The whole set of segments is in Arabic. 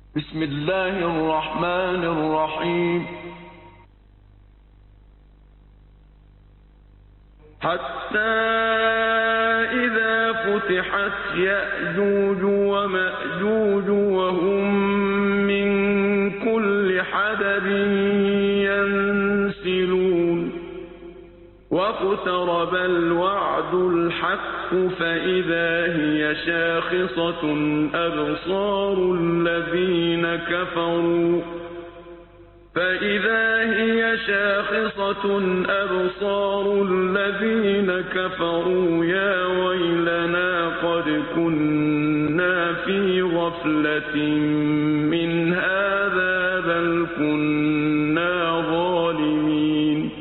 بسم الله الرحمن الرحيم. حتى إذا فتحت يأجوج ومأجوج وهم من كل حدب ينسلون واقترب الوعد الحق فإذا هي شاخصة أبصار الذين كفروا يا ويلنا قد كنا في غفلة من هذا بل كنا ظالمين.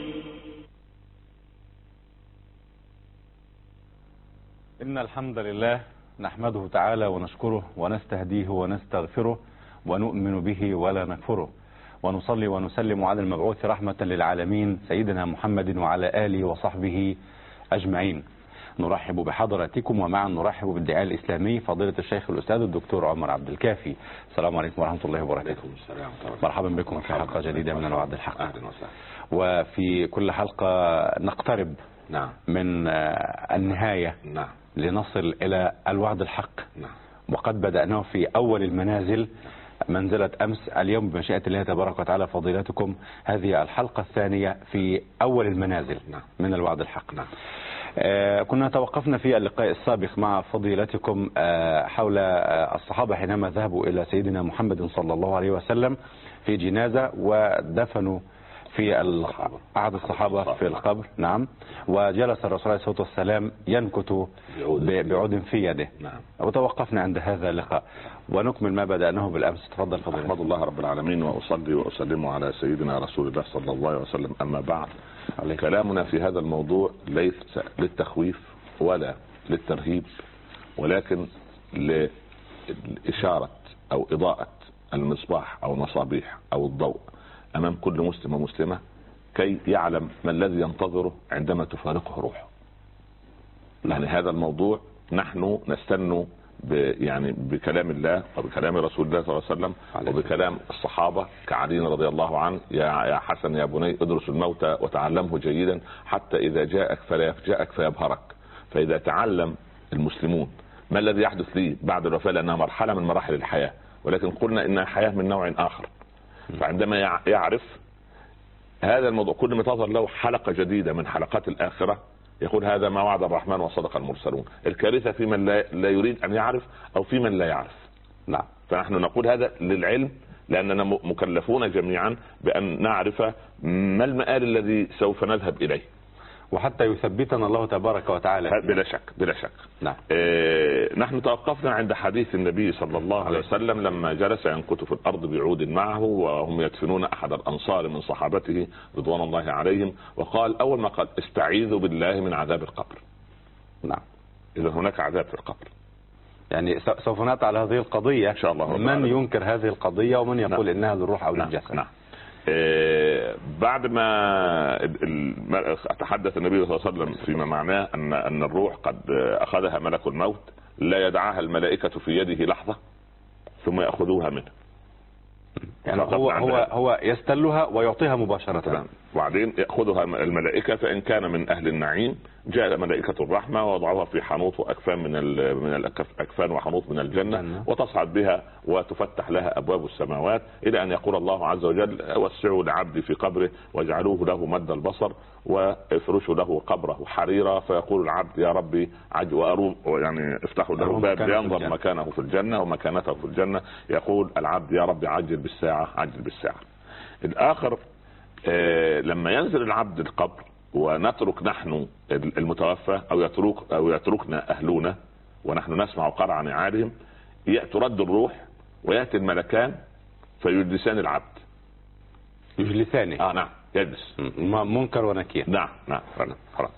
إن الحمد لله نحمده تعالى ونشكره ونستهديه ونستغفره ونؤمن به ولا نكفره، ونصلي ونسلم على المبعوث رحمة للعالمين سيدنا محمد وعلى آله وصحبه أجمعين. نرحب بحضراتكم ومعا نرحب بالداعية الإسلامي فضيلة الشيخ الأستاذ الدكتور عمر عبد الكافي. السلام عليكم ورحمة الله وبركاته. مرحبا بكم في حلقة جديدة من الوعد الحق. وفي كل حلقة نقترب من النهاية لنصل إلى الوعد الحق. وقد بدأناه في أول المنازل منزلة أمس. اليوم بمشيئة الله تبارك وتعالى فضيلتكم هذه الحلقة الثانية في أول المنازل من الوعد الحق. كنا توقفنا في اللقاء السابق مع فضيلتكم حول الصحابة حينما ذهبوا إلى سيدنا محمد صلى الله عليه وسلم في جنازة ودفنوا في أحد الصحابة في القبر. نعم. وجلس الرسول عليه الصلاة والسلام ينكت بعود في يده. وتوقفنا عند هذا اللقاء ونكمل ما بدأناه بالأمس. تفضل فضيلة. أحمد الله رب العالمين وأصلي وأسلم على سيدنا رسول الله صلى الله عليه وسلم. أما بعد، كلامنا في هذا الموضوع ليس للتخويف ولا للترهيب، ولكن لإشارة أو إضاءة المصباح أو المصابيح أو الضوء أمام كل مسلم ومسلمة كي يعلم ما الذي ينتظره عندما تفارقه روحه. يعني هذا الموضوع نحن نستنى يعني بكلام الله وبكلام رسول الله صلى الله عليه وسلم وبكلام الصحابة كعلي رضي الله عنه: يا حسن يا بني ادرس الموت وتعلمه جيدا حتى إذا جاءك فلا يفجأك فيبهرك. فإذا تعلم المسلمون ما الذي يحدث لي بعد الوفاة، لأنها مرحلة من مراحل الحياة، ولكن قلنا إنها حياة من نوع آخر. فعندما يعرف هذا الموضوع كل ما تظهر له حلقة جديدة من حلقات الآخرة يقول هذا ما وعد الرحمن وصدق المرسلون. الكارثة في من لا يريد أن يعرف أو في من لا يعرف. نعم. فنحن نقول هذا للعلم، لأننا مكلفون جميعا بأن نعرف ما المآل الذي سوف نذهب إليه، وحتى يثبتنا الله تبارك وتعالى. بلا شك بلا شك. نعم. نحن توقفنا عند حديث النبي صلى الله عليه وسلم لما جلس ينكت في الأرض بعود معه وهم يدفنون أحد الأنصار من صحابته رضوان الله عليهم، وقال أول ما قال: استعيذوا بالله من عذاب القبر. نعم. إذا هناك عذاب في القبر. يعني سوف نأتي على هذه القضية إن شاء الله. من ينكر هذه القضية ومن يقول إنها للروح أو للجسد. نعم. بعد ما تحدث النبي صلى الله عليه وسلم فيما معناه أن الروح قد أخذها ملك الموت، لا يدعها الملائكة في يده لحظة ثم يأخذوها منه. يعني هو يستلها ويعطيها مباشرة. وبعدين يأخذها الملائكة، فإن كان من أهل النعيم جاء ملائكة الرحمة ووضعوها في حنوط وأكفان من الأكفان وحنوط من الجنة، وتصعد بها وتفتح لها أبواب السماوات إلى أن يقول الله عز وجل: وسعوا لعبدي في قبره واجعلوه له مد البصر وافرشوا له قبره حريرا، فيقول العبد: يا ربي يعني افتحوا له باب لينظر مكانه في الجنة ومكانته في الجنة. يقول العبد: يا ربي عجل بالساعة عجل بالساعة. الآخر لما ينزل العبد القبر ونترك نحن المتوفى أو يتركنا أهلنا ونحن نسمع قرع نعالهم، ترد الروح ويأتي الملكان فيجلسان العبد. يجلسانه؟ نعم، يجلس منكر ونكير. نعم خلاص.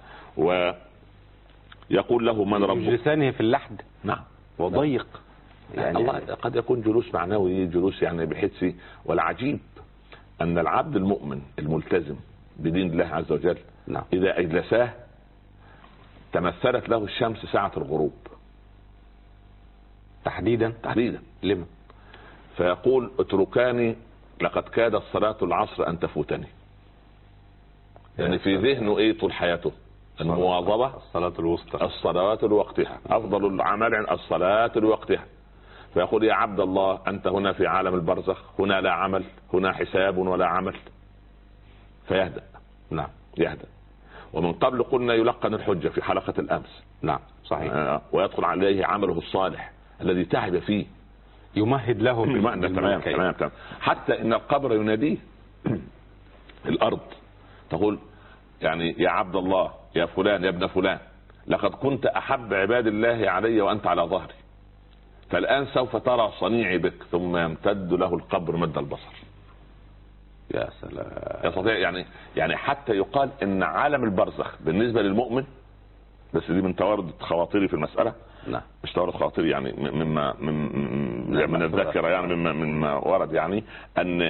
ويقول له: من ربك؟ يجلسانه في اللحد. نعم. وضيق يعني الله قد يكون جلوس معنوي، جلوس يعني بحسي. والعجيب أن العبد المؤمن الملتزم بدين الله عز وجل إذا أجلساه تمثلت له الشمس ساعة الغروب تحديدا. لما؟ فيقول اتركاني لقد كادت صلاة العصر أن تفوتني. يعني في ذهنه ايه طول حياته؟ المواظبة، الصلاة الوسطى، الصلوات لوقتها، أفضل الأعمال عند الصلاة لوقتها. فيقول يا عبد الله أنت هنا في عالم البرزخ، هنا لا عمل، هنا حساب ولا عمل. فيهدأ. نعم يهدأ. ومن قبل قلنا يلقن الحجة في حلقة الأمس. نعم صحيح. ويدخل عليه عمله الصالح الذي تعب فيه، يمهد له تمام. حتى إن القبر يناديه الأرض تقول يعني يا عبد الله يا فلان يا ابن فلان لقد كنت أحب عباد الله علي وأنت على ظهري، فالآن سوف ترى صنيعي بك. ثم يمتد له القبر مد البصر. يا سلام. يستطيع يعني حتى يقال ان عالم البرزخ بالنسبة للمؤمن، بس دي من توارد خواطري في المسألة. نعم. مش توارد خواطري يعني من الذاكرة، يعني مما ورد، يعني ان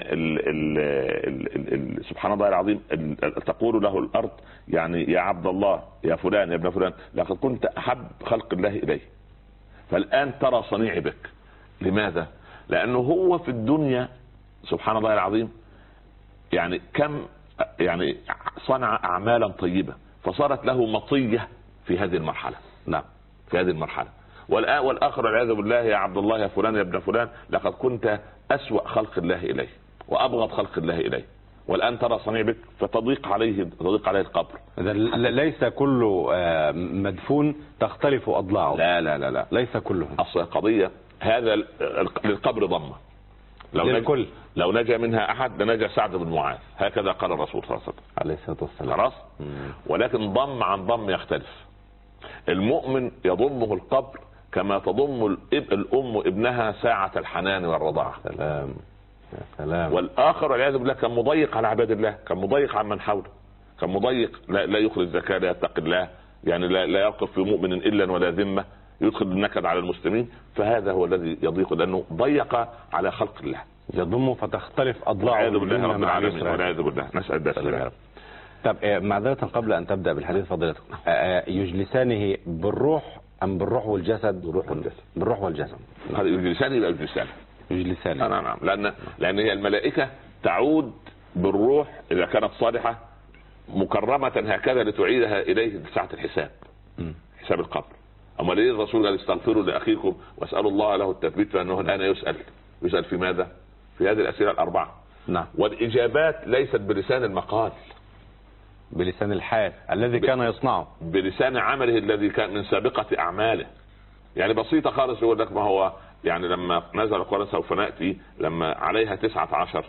سبحان الله العظيم تقول له الارض يعني يا عبد الله يا فلان يا ابن فلان لقد كنت احب خلق الله اليه، فالآن ترى صنيعي بك. لماذا؟ لأنه هو في الدنيا سبحان الله العظيم يعني كم يعني صنع أعمالا طيبة فصارت له مطية في هذه المرحلة. نعم في هذه المرحلة. والآخر والعياذ بالله يا عبد الله يا فلان يا ابن فلان لقد كنت أسوأ خلق الله إليه وأبغض خلق الله إليه، والآن ترى صنيع بك فتضيق عليه القبر. ليس كل مدفون تختلف أضلاعه. لا لا لا لا، ليس كلهم. أصل قضية هذا للقبر ضمة. لو نجا منها أحد لنجا سعد بن معاذ، هكذا قال الرسول صلى الله عليه وسلم عليه الصلاة والسلام. خلاص. ولكن ضم عن ضم يختلف. المؤمن يضمه القبر كما تضم الأم ابنها ساعة الحنان والرضاعة. سلام يا سلام. والآخر والعياذ بالله كان مضيق على عباد الله، كان مضيق على من حوله، كان مضيق لا يخرج زكاة، لا يتقي الله، يعني لا يقف في مؤمن إلا ولا ذمة، يدخل النكد على المسلمين. فهذا هو الذي يضيق لأنه ضيق على خلق الله. يضم فتختلف أضلاعه. والعياذ بالله رب العالمين، والعياذ بالله. نسأل الله. طب معذرة قبل أن تبدأ بالحديث فضيلتكم، يجلسانه بالروح أم بالروح والجسد؟ بالروح والجسد. هذا يجلسانه يبقى يجلسانه. نعم. لأن هي الملائكة تعود بالروح إذا كانت صالحة مكرمة هكذا لتعيدها إليه ساعة الحساب. حساب القبر. أما ليه الرسول قال استغفروا لأخيكم واسألوا الله له التثبيت، فإنه الآن يسأل في ماذا؟ في هذه الأسئلة الأربعة. نعم. والإجابات ليست بلسان المقال، بلسان الحال الذي كان يصنعه، بلسان عمله الذي كان من سابقة أعماله. يعني بسيطة خالص. يقول لك ما هو يعني لما نزل القرآن سوف نأتي لما عليها 19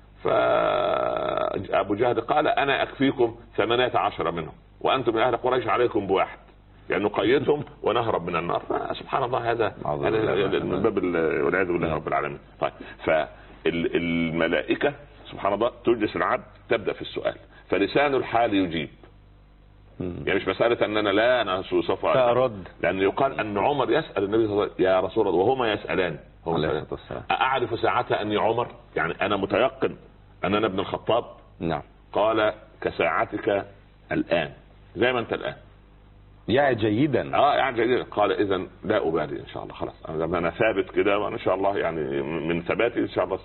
فأبو جهل قال أنا أكفيكم 18 منهم وأنتم من أهل قريش عليكم بواحد، يعني نقيدهم ونهرب من النار. سبحان الله. هذا من باب والعياذ بالله رب العالمين. طيب فالملائكة سبحان الله تجلس العبد تبدأ في السؤال، فلسان الحال يجيب. يعني مش مسألة أن أنا سوف أرد، لأن يقال أن عمر يسأل النبي صلى الله عليه وسلم يا رسول الله وهما يسألان أعرف ساعتها أني عمر، يعني أنا متيقن أن أنا ابن الخطاب. نعم. قال كساعتك الآن، زي ما أنت الآن. يعني جيدا. يعني جيدا. قال إذن لا أبالي إن شاء الله، خلاص أنا ثابت كده وإن شاء الله يعني من ثباتي إن شاء الله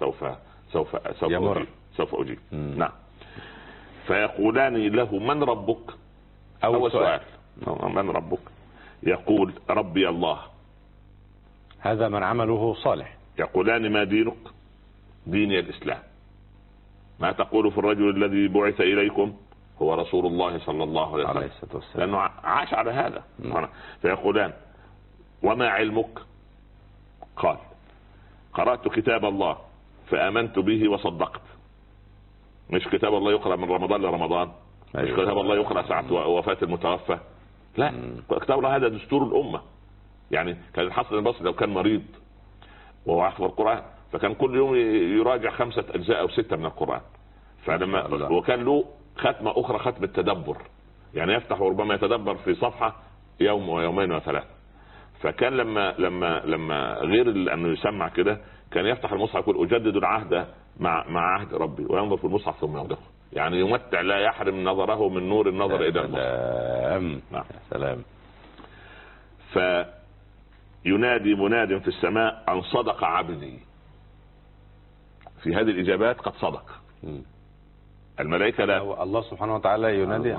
سوف أجيب. نعم. فيقولان له من ربك؟ أول سؤال من ربك؟ يقول ربي الله. هذا من عمله صالح. يقولان ما دينك؟ ديني الإسلام. ما تقول في الرجل الذي بعث إليكم؟ هو رسول الله صلى الله عليه وسلم، لأنه عاش على هذا. فيقولان وما علمك؟ قال قرأت كتاب الله فآمنت به وصدقت. مش كتاب الله يقرأ من رمضان لرمضان، مش كتاب الله يقرأ ساعة وفاة المتوفى، لا. كتاب الله هذا دستور الأمة. يعني كان الحسن البصري لو كان مريض وهو يحفظ القرآن فكان كل يوم يراجع 5 أجزاء أو 6 من القرآن. فلما وكان له ختمة أخرى ختم التدبر، يعني يفتح وربما يتدبر في صفحة يوم ويومين و3. فكان لما غير أنه يسمع كده كان يفتح المصحف يقول أجدد العهد مع عهد ربي، وينظر في المصحف ثم يغلقه، يعني يمتع لا يحرم نظره من نور النظر إلى المصحف. سلام. فينادي مناد في السماء أن صدق عبدي. في هذه الإجابات قد صدق. الملائكة لا، الله سبحانه وتعالى ينادي.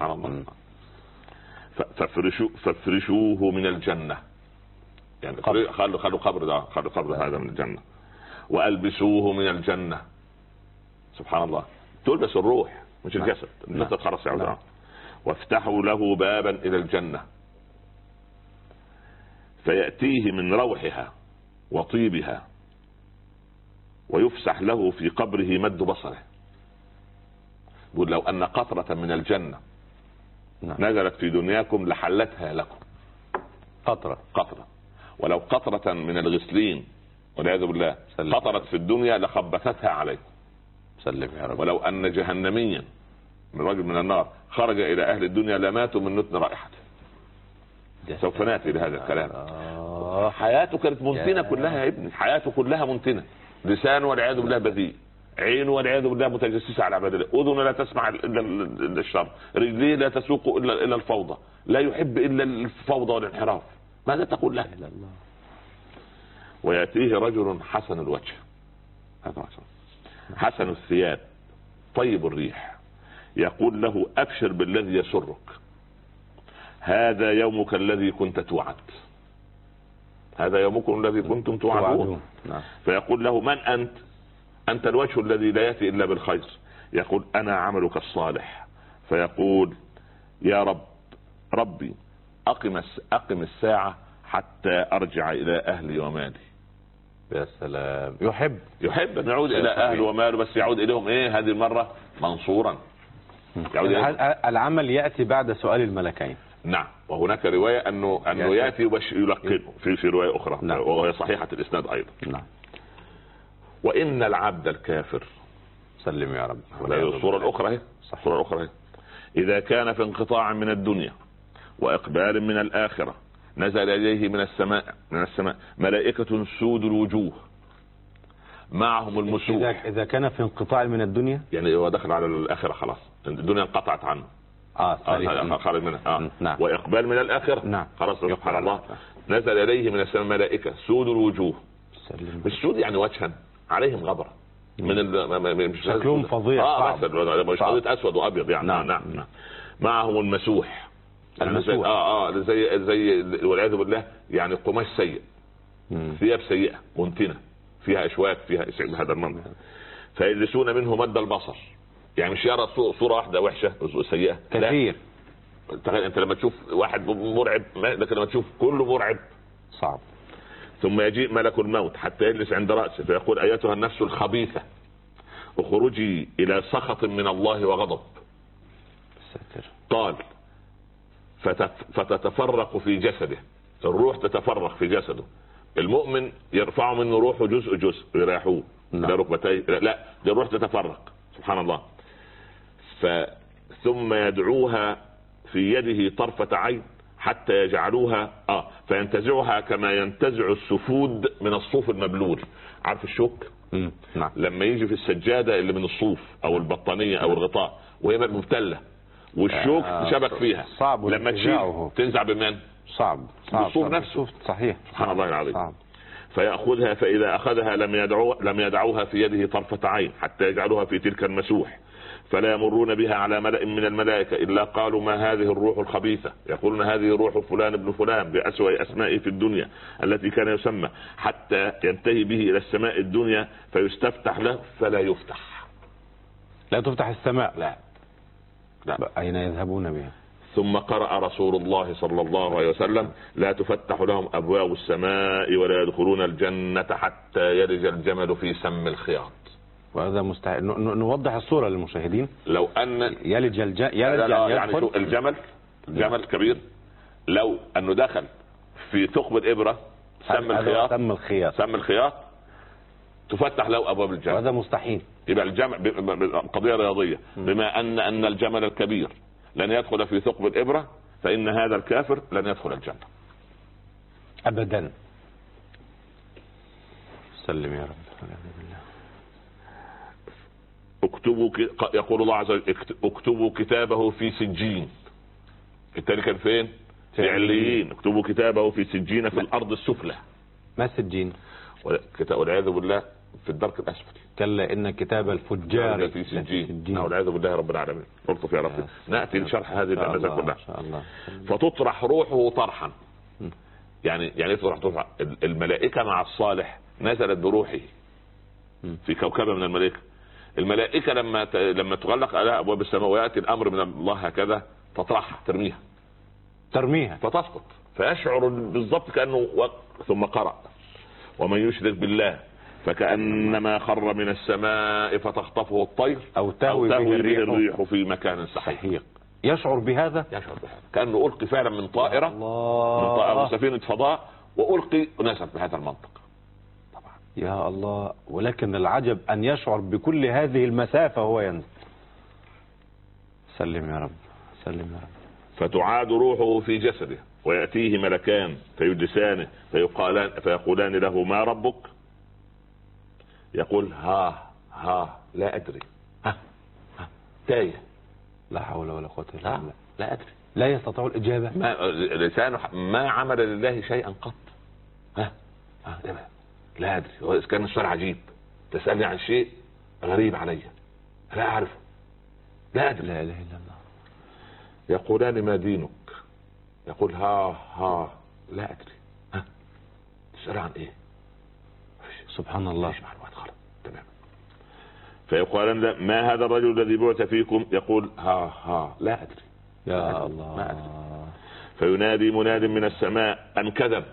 فافرشوه من الجنة، يعني خلوا قبر هذا من الجنة، وألبسوه من الجنة. سبحان الله، تلبس الروح مش الجسد، الجسد خلاص يعود. وافتحوا له بابا إلى الجنة فيأتيه من روحها وطيبها، ويفسح له في قبره مد بصره. يقول لو أن قطرة من الجنة نزلت في دنياكم لحلتها لكم. قطرة، ولو قطرة من الغسلين والعياذ بالله قطرت في الدنيا لخبثتها عليكم. سلم يا رب. ولو أن جهنميا من رجل من النار خرج إلى أهل الدنيا لماتوا من نتن رائحته. سوف نأتي لهذا الكلام. حياته كانت منتنة كلها يا ابني، حياته كلها منتنة. لسانه والعياذ بالله بذيء، عينه والعياذ بالله متجسسة على عباد الله، أذنه لا تسمع إلا الشر، رجليه لا تسوق إلا الفوضى، لا يحب إلا الفوضى والانحراف. ماذا تقول له؟ ويأتيه رجل حسن الوجه، حسن الثياب، طيب الريح، يقول له أبشر بالذي يسرك، هذا يومك الذي كنت توعد، هذا يومكم الذي كنتم توعدون. فيقول له من أنت؟ أنت الوجه الذي لا يأتي إلا بالخير. يقول أنا عملك الصالح. فيقول يا ربي أقم الساعة حتى أرجع إلى أهلي ومالي. يا سلام، يحب أن يعود إلى أهله وماله، بس يعود إليهم إيه هذه المرة؟ منصورا. العمل يأتي بعد سؤال الملكين. نعم، وهناك رواية أنه يأتي يلقنه في رواية أخرى. نعم. وهي صحيحة الإسناد أيضا. نعم. وإن العبد الكافر، سلم يا رب، الصورة الأخرى هي إذا كان في انقطاع من الدنيا وإقبال من الآخرة نزل إليه من السماء ملائكة سود الوجوه معهم المسوح. إذا كان في انقطاع من الدنيا، يعني هو دخل على الآخرة خلاص، الدنيا انقطعت عنه. خرج منها. نعم. وإقبال من الآخرة. نعم. خلاص سبحان الله. نزل إليه من السماء ملائكة سود الوجوه. السود يعني وجها عليهم غبرة من شكلهم فظيع. مش قضية أسود وأبيض يعني. نعم. معهم المسوح. زي والعياذ بالله يعني قماش سيء، ثياب سيئة منتنة فيها أشواك فيها هذا المنظر. فيجلسون منه مد البصر، يعني مش يرى صورة واحدة وحشة سيئة كثير. تخيل انت لما تشوف واحد مرعب، لكن لما تشوف كله مرعب صعب. ثم يجيء ملك الموت حتى يجلس عند رأسه فيقول أيتها النفس الخبيثة اخرجي إلى سخط من الله وغضب. قال فتتفرق في جسده، الروح تتفرق في جسده. المؤمن يرفع منه روحه جزء ويريحوه إلى ركبتيه، لا دي الروح تتفرق سبحان الله. ثم يدعوها في يده طرفة عين حتى يجعلوها فينتزعها كما ينتزع السفود من الصوف المبلول. عارف الشوك؟ نعم. لما يجي في السجادة اللي من الصوف او البطانية او الغطاء وهي مبتلة والشوك شبك فيها، صعب لما تشيل تنزع بمن؟ صعب بالصوف نفسه. صحيح. سبحان الله العظيم. فيأخذها فإذا أخذها لم يدعوها في يده طرفة عين حتى يجعلوها في تلك المسوح، فلا يمرون بها على ملأ من الملائكة إلا قالوا ما هذه الروح الخبيثة، يقولون هذه روح فلان ابن فلان بأسوأ أسمائه في الدنيا التي كان يسمى، حتى ينتهي به إلى السماء الدنيا فيستفتح له فلا يفتح. لا تفتح السماء. لا. أين يذهبون بها؟ ثم قرأ رسول الله صلى الله عليه وسلم لا تفتح لهم أبواب السماء ولا يدخلون الجنة حتى يلج الجمل في سم الخياط. وهذا مستحيل. نوضح الصورة للمشاهدين. لو أن يلج يعني الجمل كبير، لو أنه دخل في ثقب الإبرة سم الخياط تفتح له أبواب الجنة. وهذا مستحيل. يبقى الجمل قضية رياضية. بما أن الجمل الكبير لن يدخل في ثقب الإبرة فإن هذا الكافر لن يدخل الجنة أبدا. سلم يا رب. يقول الله عز وجل اكتبوا كتابه في سجين. التالي كان فين؟ في عليين. اكتبوا كتابه في سجين في الأرض السفلى. ما سجين؟ والعياذ بالله في الدرك الاسفل. كلا ان كتاب الفجار في سجين، والعياذ بالله رب العالمين. الطف يا رب. ناتي لشرح هذه النماذج كلها. فتطرح روحه طرحا. يعني تطرح الملائكه مع الصالح نزلت بروحه في كوكبه من الملائكه لما تغلق عليها ابواب السماء وياتي الامر من الله هكذا تطرحها ترميها فتسقط، فيشعر بالضبط كانه ثم قرأ ومن يشرك بالله فكأنما خر من السماء فتخطفه الطير أو تهوي به الريح في مكان سحيق. يشعر بهذا كأنه ألقي فعلا من طائرة من سفينة فضاء وألقي نزل بهذا المنطق. طبعا يا الله، ولكن العجب أن يشعر بكل هذه المسافة وهو ينزل. سلم يا رب، سلم يا رب. فتعاد روحه في جسده ويأتيه ملكان فيجلسانه فيقولان له ما ربك؟ يقول ها لا أدري، تايه، لا حول ولا قوة إلا بالله، لا أدري، لا يستطيع الإجابة. لسانه ما عمل لله شيئا قط. لا أدري. كان السؤال عجيب، تسألني عن شيء غريب علي لا أعرفه، لا أدري. لا إله إلا الله. يقولان ما دينك؟ يقول ها لا أدري. تسأل عن إيه؟ سبحان الله، مش معلومات غلط تمام. فيقولان ما هذا الرجل الذي بعث فيكم؟ يقول ها لا أدري، يا الله ما أدري. فينادي مناد من السماء أن كذب،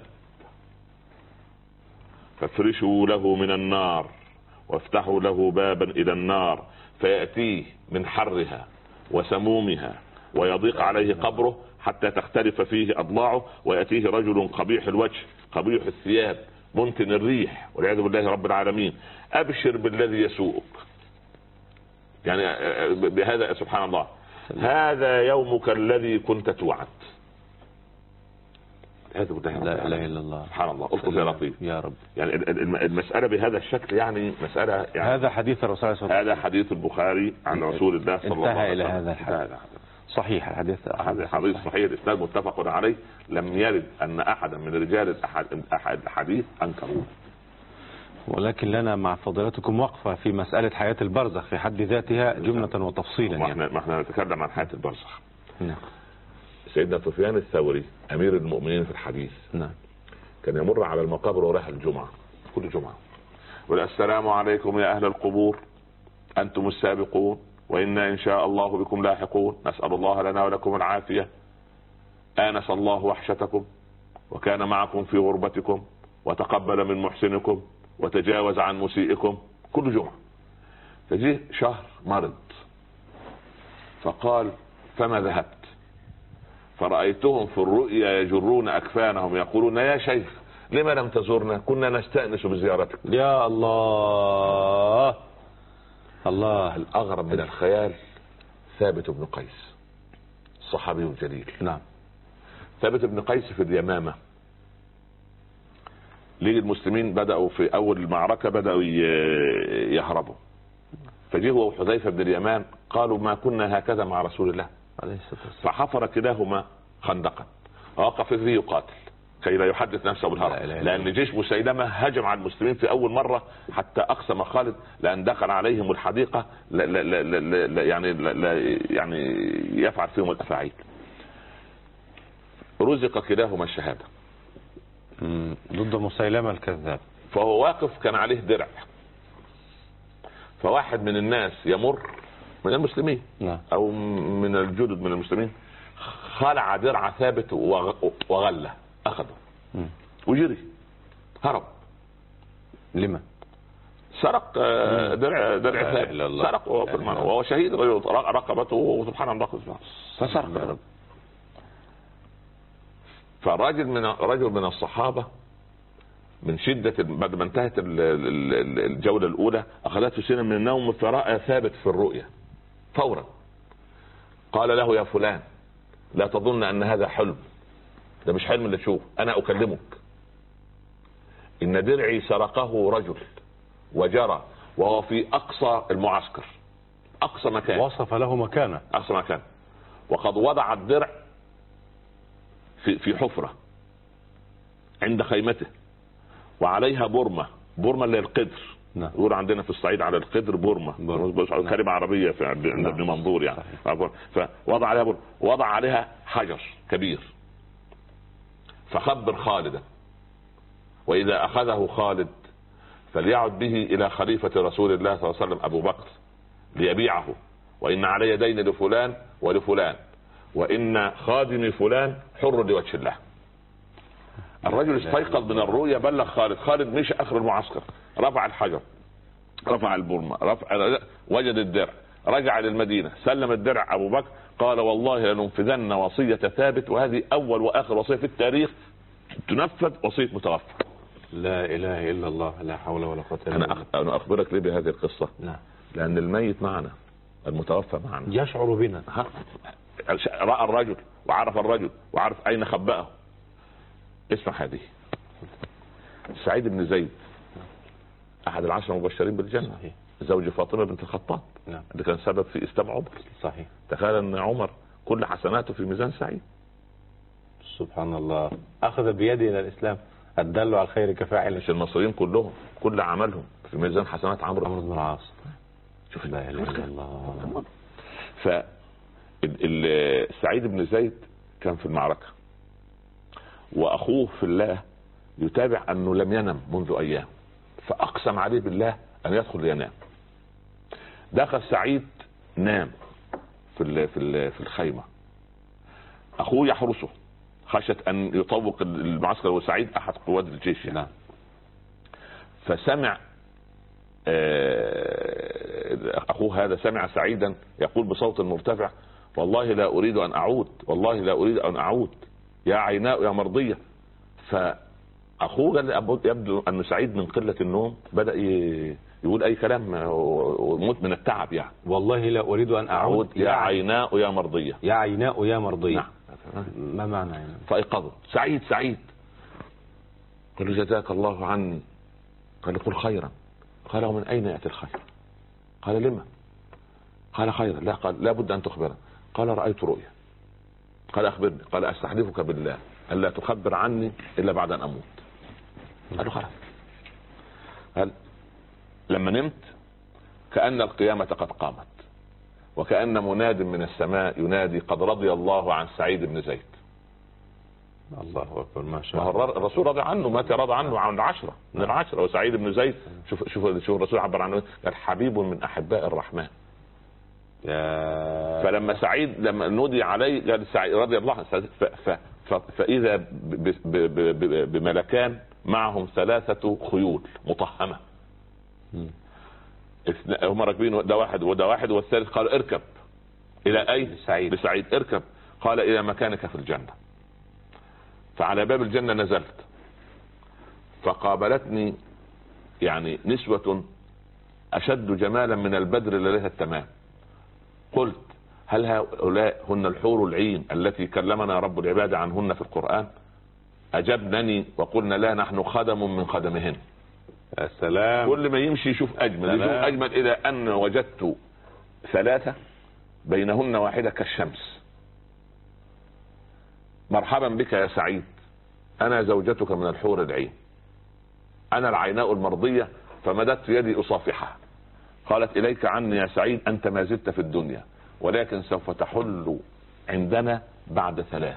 فافرشوا له من النار وافتحوا له بابا إلى النار فيأتيه من حرها وسمومها ويضيق عليه قبره حتى تختلف فيه أضلاعه، ويأتيه رجل قبيح الوجه قبيح الثياب منتن الريح والعياذ بالله رب العالمين. أبشر بالذي يسوءك، يعني بهذا سبحان الله، هذا يومك الذي كنت توعد. لا اله الا الله، سبحان الله. الطف يا لطيف يا رب. يعني المسألة بهذا الشكل، يعني مسألة يعني هذا حديث الرسول صلى الله عليه وسلم، هذا حديث البخاري عن رسول الله صلى الله عليه وسلم. انتهى إلى هذا الحديث صحيح. الحديث حديث صحيح الإسناد متفق عليه، لم يرد أن أحدا من رجال الحديث أنكروه. ولكن لنا مع فضيلتكم وقفة في مسألة حياة البرزخ في حد ذاتها جملة وتفصيلا. ما احنا نتكلم عن حياة البرزخ. نعم. سيدنا سفيان الثوري أمير المؤمنين في الحديث، نعم، كان يمر على المقابر وراح الجمعة كل جمعة يقول السلام عليكم يا أهل القبور، أنتم السابقون وإنا إن شاء الله بكم لاحقون، نسأل الله لنا ولكم العافية، آنس الله وحشتكم وكان معكم في غربتكم وتقبل من محسنكم وتجاوز عن مسيئكم. كل جمعة. فجيه شهر مرض فقال فما ذهبت؟ فرأيتهم في الرؤيا يجرون أكفانهم يقولون يا شيخ لما لم تزورنا؟ كنا نستأنس بزيارتك. يا الله الله. الأغرب من الخيال ثابت بن قيس الصحابي الجليل. نعم. ثابت بن قيس في اليمامة، ليه المسلمين بدأوا في أول المعركة بدأوا يهربوا، فجيه هو وحذيفة بن اليمان قالوا ما كنا هكذا مع رسول الله، فحفر كلاهما خندقا ووقف فيه يقاتل كي لا يحدث نفسه بالهرب، لأن جيش مسيلمة هجم على المسلمين في أول مرة حتى أقسم خالد لأن دخل عليهم الحديقة لا يعني يفعل فيهم الأفاعيل. رزق كلاهما الشهادة ضد مسيلمة الكذاب. فهو واقف كان عليه درع، فواحد من الناس يمر من المسلمين أو من الجدد من المسلمين خلع درع ثابت وغله أخذه وجري هرب. لما؟ سرق درع ثابت، سرق وهو شهيد رقبته وسبحان الله فسرق. فرجل من الصحابة من شدة بعد ما انتهت الجولة الأولى أخذته سنة من النوم فرأى ثابت في الرؤيا فورا، قال له يا فلان لا تظن أن هذا حلم، ده مش حلم اللي تشوف، أنا أكلمك، إن درعي سرقه رجل وجرى وهو في أقصى المعسكر، أقصى مكان، وصف له مكانه أقصى مكان، وقد وضع الدرع في حفرة عند خيمته وعليها برمة اللي القدر نعم. يقول عندنا في الصعيد على القدر بورما، كلمة عربية عند ابن منظور يعني. فوضع عليها بورما، وضع عليها حجر كبير، فخبر خالدا، وإذا أخذه خالد فليعد به إلى خليفة رسول الله صلى الله عليه وسلم أبو بكر ليبيعه، وإن علي دين لفلان ولفلان، وإن خادم فلان حر لوجه الله. الرجل استيقظ من الرؤيا، بلغ خالد، خالد مش آخر المعسكر، رفع الحجر، رفع البرمة، وجد الدرع، رجع للمدينة، سلم الدرع أبو بكر، قال والله لننفذن وصية ثابت، وهذه أول وآخر وصية في التاريخ تنفذ، وصية متوفى. لا إله إلا الله، لا حول ولا قوة إلا بالله. أنا أخبرك ليه بهذه القصة؟ نعم. لأن الميت معنا، المتوفى معنا، يشعر بنا. رأى الرجل وعرف الرجل وعرف أين خبأه. اسمع هذه، سعيد بن زيد أحد العشرة المبشرين بالجنة، صحيح. زوج فاطمة بنت الخطاب، نعم. اللي كان سبب في إسلام عمر. صحيح. تخيل أن عمر كل حسناته في ميزان سعيد. سبحان الله، أخذ بيده إلى الإسلام، الدل على الخير كفاعل. مش المصريين كلهم كل عملهم في ميزان حسنات عمرو بن العاص. شوف، لا إله إلا الله. سعيد بن زيد كان في المعركة، وأخوه في الله يتابع أنه لم ينم منذ أيام، فأقسم عليه بالله أن يدخل لينام. دخل سعيد، نام في الخيمة، أخوه يحرسه خشية أن يطوق المعسكر، وسعيد أحد قوات الجيش. نعم. فسمع أخوه هذا، سمع سعيدا يقول بصوت مرتفع: والله لا أريد أن أعود، والله لا أريد أن أعود، يا عيناء يا مرضية. فأخوه قال يبدو أن سعيد من قلة النوم بدأ يقول أي كلام وموت من التعب يعني. والله لا أريد أن أعود، يا عيناء يا مرضية، يا عيناء يا مرضية. نعم. ما معنى يعني؟ فأيقظه سعيد، قال له جزاك الله عني. قال قل خيرا. قال ومن أين يأتي الخير؟ قال لما؟ قال خيرا. لا، قال لا بد أن تخبره. قال رأيت رؤيا. قال أخبرني. قال أستحلفك بالله ألا تخبر عني إلا بعد أن أموت. قال له خلاص. قال لما نمت كأن القيامة قد قامت، وكأن مناد من السماء ينادي قد رضي الله عن سعيد بن زيد. الله أكبر، ما شاء الله. الرسول رضي عنه، متى رضى عنه؟ عن العشرة من العشرة. وسعيد بن زيد شوف الرسول عبر عنه، قال حبيب من أحباء الرحمن. فلما سعيد لما نودي عليه قال سعيد رضي الله عنه، فإذا بملكان معهم 3 خيول مطهمة، هم راكبين، ده واحد وده واحد، والثالث قال اركب. إلى أين؟ لسعيد. اركب. قال إلى مكانك في الجنة. فعلى باب الجنة نزلت، فقابلتني يعني نسوة أشد جمالا من البدر ليلة التمام. قلت هل هؤلاء هن الحور العين التي كلمنا رب العباد عنهن في القرآن؟ أجبنني وقلنا لا، نحن خدم من خدمهن. السلام. كل ما يمشي يشوف أجمل إلى أن وجدت 3 بينهن واحدة كالشمس. مرحبا بك يا سعيد، أنا زوجتك من الحور العين، أنا العيناء المرضية. فمددت يدي أصافحها. قالت إليك عني يا سعيد، أنت ما زلت في الدنيا، ولكن سوف تحل عندنا بعد 3.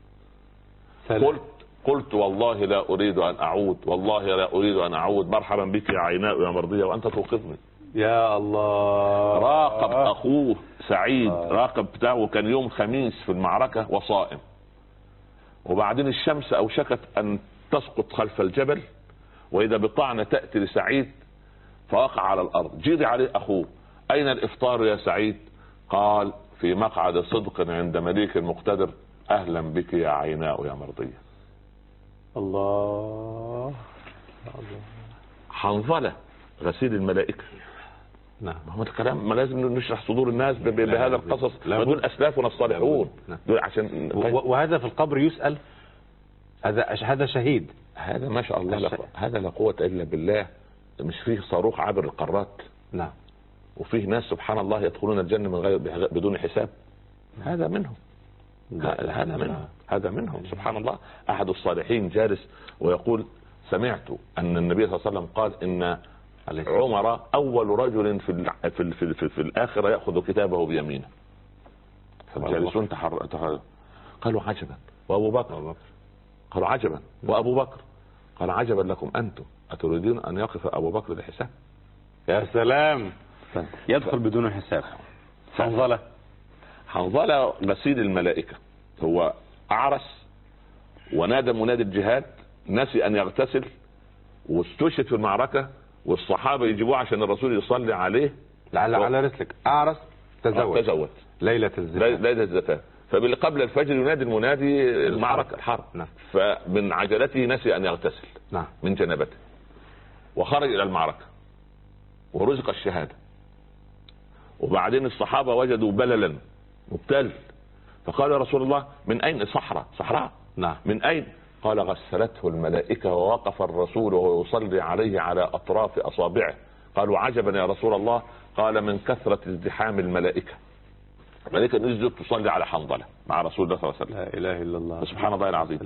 قلت والله لا أريد أن أعود، والله لا أريد أن أعود. مرحبا بك يا عيناء يا مرضية، وأنت توقظني. يا الله. راقب أخوه سعيد، راقب بتاعه، كان يوم خميس في المعركة وصائم، وبعدين الشمس أوشكت أن تسقط خلف الجبل، وإذا بطعنة تأتي لسعيد فوقع على الأرض. جري عليه أخوه: أين الإفطار يا سعيد؟ قال في مقعد صدق عند مليك مقتدر، أهلا بك يا عيناء يا مرضية. الله. حنظلة غسيل الملائكة. نعم. ما الكلام ما لازم نشرح صدور الناس بهذا القصص، دول أسلافنا الصالحون دول عشان وهذا في القبر يسأل، هذا شهيد، هذا ما شاء الله هذا لا قوة إلا بالله. مش فيه صاروخ عبر القارات. نعم. وفيه ناس سبحان الله يدخلون الجنة من غير بدون حساب. هذا منهم. هذا منهم سبحان الله. أحد الصالحين جالس ويقول: سمعت أن النبي صلى الله عليه وسلم قال إن عمر أول رجل في الآخرة يأخذ كتابه بيمينه. فالجالسون قالوا عجبا. وأبو بكر قالوا عجبا. وأبو بكر قال عجبا لكم أنتم، أتريدون أن يقف أبو بكر للحساب؟ يا سلام. يدخل بدون حساب. حنظلة غسيل الملائكة، هو أعرس ونادى منادي الجهاد، نسي أن يغتسل واستشهد في المعركة، والصحابة يجيبوه عشان الرسول يصلي عليه. لعل على رسلك أعرس تزوج ليلة الزفاف. فقبل الفجر ينادي المنادي المعركة الحرب. نعم. فمن عجلته نسي أن يغتسل. نعم. من جنابته، وخرج إلى المعركة ورزق الشهادة. وبعدين الصحابة وجدوا بللا مبتل، فقال يا رسول الله من أين؟ صحراء. نعم. من أين؟ قال غسلته الملائكة ووقف الرسول وهو يصلي عليه على أطراف أصابعه. قالوا عجبا يا رسول الله. قال من كثرة ازدحام الملائكة نزلت تصلي علعلى حنظلة مع رسول الله صلى الله عليه وسلم. لا إله إلا الله. سبحان الله العظيم.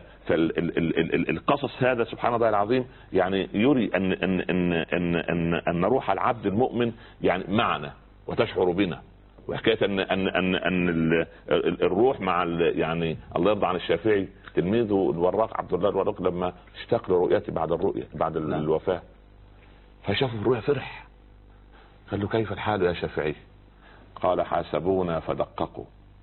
فالقصص هذا سبحان الله العظيم يعني يري أن روح العبد المؤمن يعني معنا وتشعر بنا. وحكايه ان الروح مع يعني الله يرضى عن الشافعي تلميذه الوراق عبد الله الوراق لما اشتاق لرؤيته بعد الوفاه، فشاف الرؤيا فرح. قال له كيف الحال يا شافعي؟ قال حاسبونا فدققوا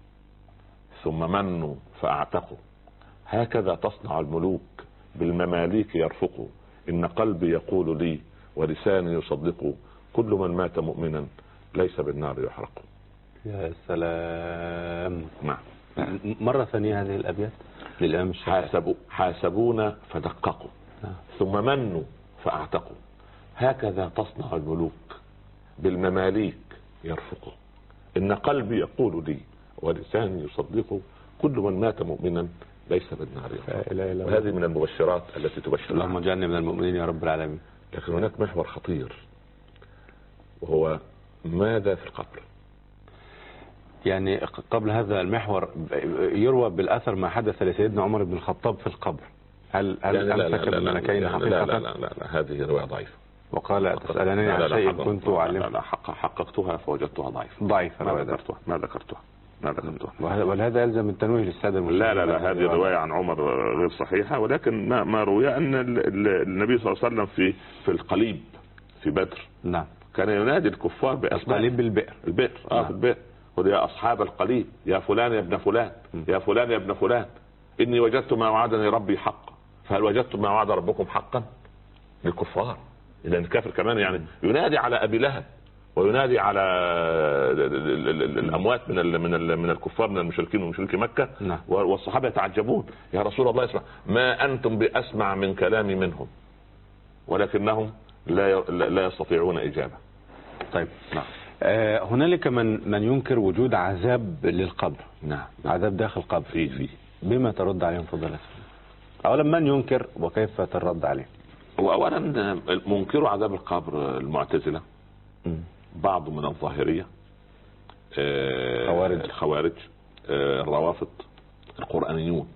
ثم منوا فاعتقوا، هكذا تصنع الملوك بالمماليك يرفقوا، ان قلبي يقول لي ولساني يصدق، كل من مات مؤمنا ليس بالنار يحرق. يا سلام. نعم. مرة ثانية هذه الأبيات للإمام الشافعي. حاسبونا فدققوا ثم منوا فاعتقوا، هكذا تصنع الملوك بالمماليك يرفقوا، إن قلبي يقول لي ولساني يصدق، كل من مات مؤمنا ليس بالنار يحرق. وهذه من المبشرات التي تبشر. اللهم اجعلنا من المؤمنين يا رب العالمين. لكن هناك محور خطير، وهو ماذا في القبر؟ يعني قبل هذا المحور يروى بالأثر ما حدث لسيدنا عمر بن الخطاب في القبر. هل أمسك بالملكين حقيقة؟ لا هذه رواية ضعيفة. وقال تسألني عن شيء كنت أعلمه. لا حققتها فوجدتها ضعيفة. ما ذكرتها. ولهذا يلزم التنويه للسادة المسلمين. لا هذه الرواية عن عمر غير صحيحة، ولكن ما روي أن النبي صلى الله عليه وسلم في القليب في بدر. نعم. كان ينادي الكفار بأسماء. القليب بالبئر. البئر. في البئر. قل يا أصحاب القليب، يا فلان يا ابن فلان، يا فلان يا ابن فلان، إني وجدت ما وعدني ربي حقا، فهل وجدتم ما وعد ربكم حقا؟ للكفار. إذا الكافر كمان يعني ينادي على أبي لهب، وينادي على الأموات من الكفار من المشركين ومشركي مكة. والصحابة يتعجبون، يا رسول الله اسمع، ما أنتم بأسمع من كلامي منهم، ولكنهم لا يستطيعون إجابة. طيب. هنالك من ينكر وجود عذاب للقبر. نعم. عذاب داخل القبر. فيه. بما ترد عليهم فضيلة؟ أولا من ينكر وكيف ترد عليه؟ وأولا منكروا عذاب القبر المعتزلة، بعض من الظاهرية، الخوارج، الروافض، القرآنيون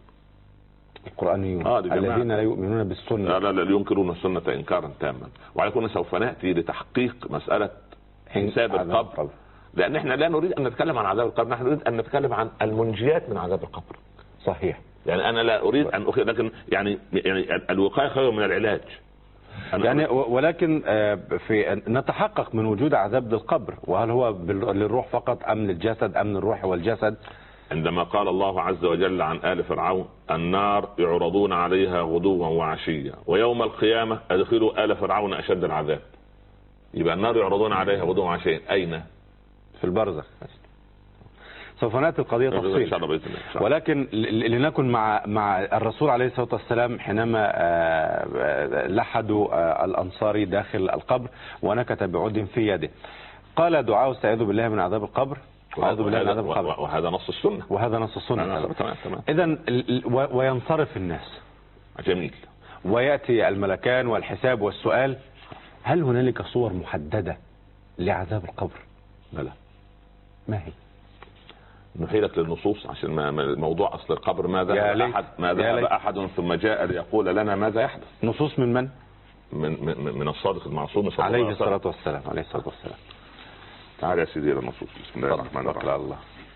الذين لا يؤمنون بالسنة. لا ينكرون السنة إنكارا تاما. وعليكم سوف نأتي لتحقيق مسألة حساب القبر، لأن احنا لا نريد أن نتكلم عن عذاب القبر، نحن نريد أن نتكلم عن المنجيات من عذاب القبر. صحيح. يعني أنا لا أريد أن لكن يعني الوقاية خير من العلاج. يعني ولكن في نتحقق من وجود عذاب القبر، وهل هو للروح فقط أم للجسد أم للروح والجسد؟ عندما قال الله عز وجل عن آل فرعون النار يعرضون عليها غدوا وعشيا ويوم القيامة أدخلوا آل فرعون أشد العذاب. يبقى النار يعرضون عليها غدوا وعشيا أين؟ في البرزخ. سوف نأتي القضية تفصيل، ولكن لنكن مع الرسول عليه الصلاة والسلام حينما لحدوا الأنصاري داخل القبر ونكت بعود في يده، قال دعاء استعيذ بالله من عذاب القبر وأعوذ بالله من عذاب القبر، وهذا نص السنة. إذن وينصرف الناس. جميل. ويأتي الملكان والحساب والسؤال. هل هنالك صور محددة لعذاب القبر؟ لا. ما هي؟ نحيلك للنصوص عشان الموضوع أصل القبر ما ذهب أحد ثم جاء ليقول لنا ماذا يحدث. نصوص من؟ من الصادق المعصوم صلى الله عليه الصلاة والسلام. عليه الصلاة والسلام. تعالى يا سيدي الى النصوص. بسم الله الرحمن الرحيم. الله.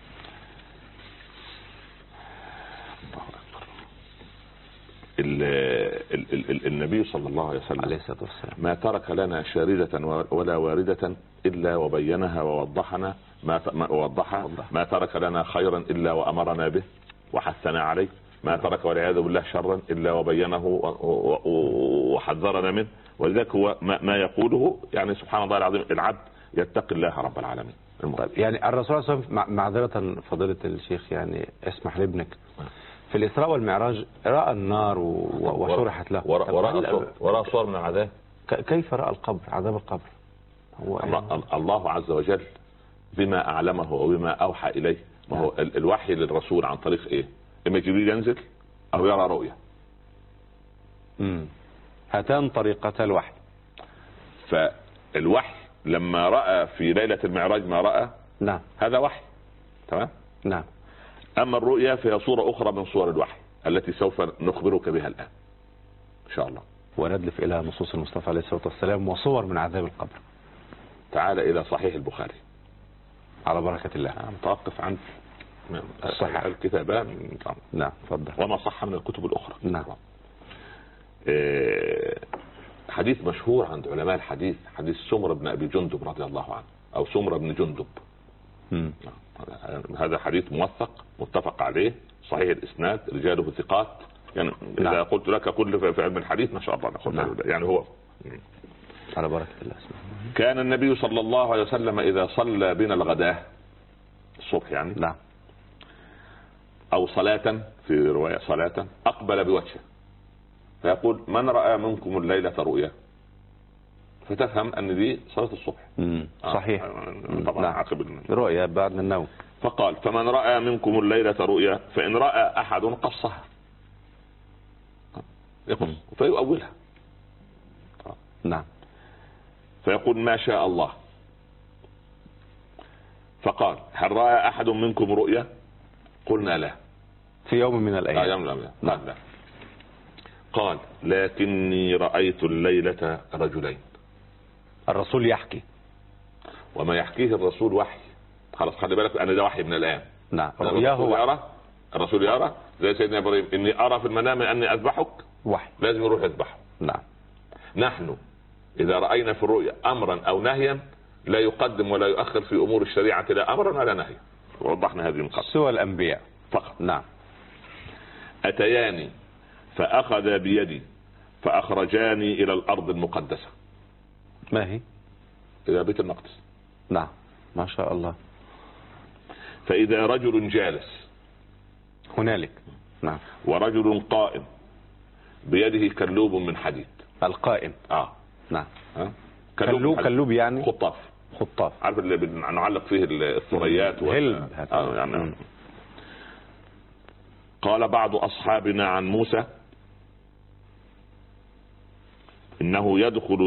النبي صلى الله عليه وسلم عليه الصلاة والسلام ما ترك لنا شاردة ولا واردة إلا وبينها ووضحنا ما ترك لنا خيرا إلا وأمرنا به وحثنا عليه، ما ترك والعياذ بالله شرا إلا وبينه وحذرنا منه. ولذلك هو ما يقوله يعني سبحان الله العظيم، العبد يتقي الله رب العالمين. طيب يعني الرسول صلى الله عليه وسلم، معذرة فضيلة الشيخ يعني اسمح لابنك، في الإسراء والمعراج رأى النار وشرحت له، ورأى صور من العذاب. كيف رأى القبر، عذاب القبر؟ هو الله عز وجل بما أعلمه وبما أوحى إليه. ما هو الوحي للرسول عن طريق إيه؟ إما جبريل ينزل أو يرى رؤية. هاتان طريقة الوحي. فالوحي لما رأى في ليلة المعراج ما رأى، نعم، هذا وحي. تمام. نعم. أما الرؤيا فهي صورة أخرى من صور الوحي التي سوف نخبرك بها الآن إن شاء الله. وندلف إلى نصوص المصطفى عليه الصلاة والسلام وصور من عذاب القبر. تعال إلى صحيح البخاري على بركة الله. متوقف عن صحيح الكتابان. نعم تفضل. وما صح من الكتب الأخرى. نعم. حديث مشهور عند علماء الحديث، حديث سمر بن أبي جندب رضي الله عنه، أو سمر بن جندب. هذا حديث موثق متفق عليه صحيح الإسناد، رجاله ثقات. يعني إذا قلت لك كل في علم الحديث ما شاء الله نقول يعني هو على بركة الله. كان النبي صلى الله عليه وسلم إذا صلى بنا الغداة الصبح يعني، نعم، أو صلاة، في رواية صلاة، أقبل بوجهه فيقول من رأى منكم الليلة رؤيا، فتفهم أن دي صلاة الصبح. صحيح. طبعا عقب رؤيا بعد النوم. فقال فمن رأى منكم الليلة رؤيا فإن رأى أحد قصها، يقص فيؤولها. نعم. فيقول ما شاء الله. فقال هل رأى أحد منكم رؤيا؟ قلنا لا. في يوم من الأيام. لا. قال لكني رأيت الليلة رجلين. الرسول يحكي، وما يحكيه الرسول وحي. خلاص خلي بالك أن ده وحي من الآن. نعم. الرسول يرى زي سيدنا إبراهيم، إني أرى في المنام أني أذبحك، وحي، لازم يروح يذبحه. نعم. نحن إذا رأينا في الرؤيا أمرا أو نهيا لا يقدم ولا يؤخر في أمور الشريعة، لا أمرا ولا نهيا. ووضحنا هذه من قبل. سوى الأنبياء فقط. نعم. أتياني فأخذ بيدي فأخرجاني إلى الأرض المقدسة. ما هي؟ إلى بيت المقدس. نعم ما شاء الله. فإذا رجل جالس هنالك. نعم. ورجل قائم بيده كلوب من حديد. القائم. نعم. كلوب يعني خطاف. عارف اللي بنعلق فيه الثريات يعني. قال بعض أصحابنا عن موسى إنه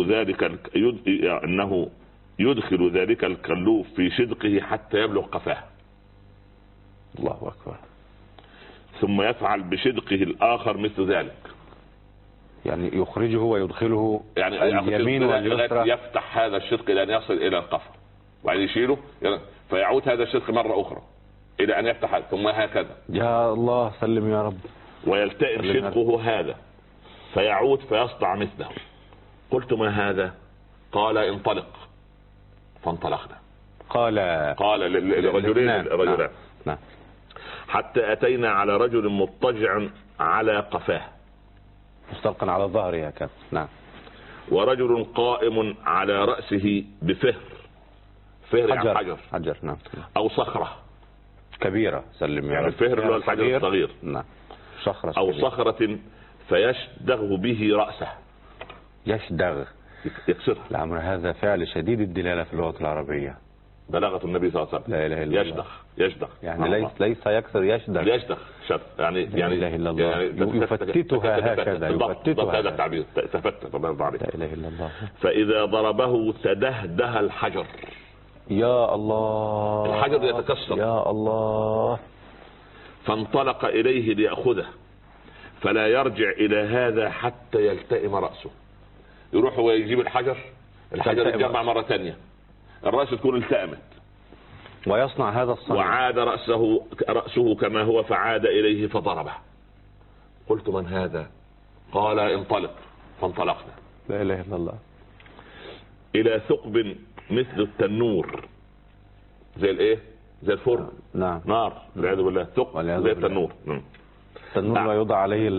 يدخل ذلك الكلوب في شدقه حتى يبلغ قفاه. الله أكبر. ثم يفعل بشدقه الآخر مثل ذلك، يعني يخرجه ويدخله يعني اليمين واليسرى، يفتح هذا الشدق إلى أن يصل إلى القفا، وبعدين يشيله فيعود هذا الشدق مرة أخرى إلى أن يفتح، ثم هكذا. يا الله سلم يا رب. ويلتئم شدقه هذا فيعود فيصدع مثله. قلت ما هذا؟ قال انطلق. فانطلقنا. قال للرجلين. نعم. حتى أتينا على رجل مضطجع على قفاه، مستلقا على ظهره هكذا. نعم. ورجل قائم على رأسه بفهر. فهر يعني حجر. نعم. أو صخرة كبيرة. سلم يعني الفهر اللي هو الحجر الصغير. نعم. صخرة أو كبيرة. صخرة فيشدغ به رأسه. يشدغ يكسرها. الأمر هذا فعل شديد الدلالة في اللغة العربية. بلغة النبي صلى الله عليه وسلم. لا إله إلا الله. يشدغ يعني ليس يكسر، يشدغ يعني لا إله إلا الله. يفتتها هكذا. هذا التعبير تفتت. لا إله إلا الله. فإذا ضربه تدهده الحجر. يا الله. الحجر يتكسر. يا الله. فانطلق إليه ليأخذه فلا يرجع إلى هذا حتى يلتئم رأسه. يروح ويجيب الحجر يتجمع مرة ثانية، الرأس تكون التأمت، ويصنع هذا الصنع. وعاد رأسه كما هو، فعاد إليه فضربه. قلت من هذا؟ قال انطلق، فانطلقنا. لا إله إلا الله. إلى ثقب مثل التنور، زي الايه؟ زي الفرن. نعم. نار والعياذ بالله. ثقب زي التنور. التنور لا يوضع عليه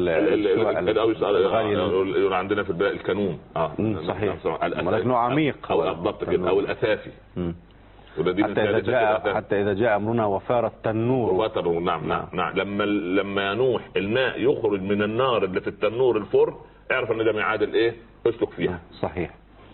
الغالي عندنا في البلاد الكانون. صحيح. ولكنه عميق او بالضبط كده، او الاسافي. حتى إذا جاء أمرنا وفار التنور. نعم. لما ينوح الماء يخرج من النار اللي في التنور الفرن، اعرف ان ده ميعاد الايه؟ اسلك فيها. صحيح.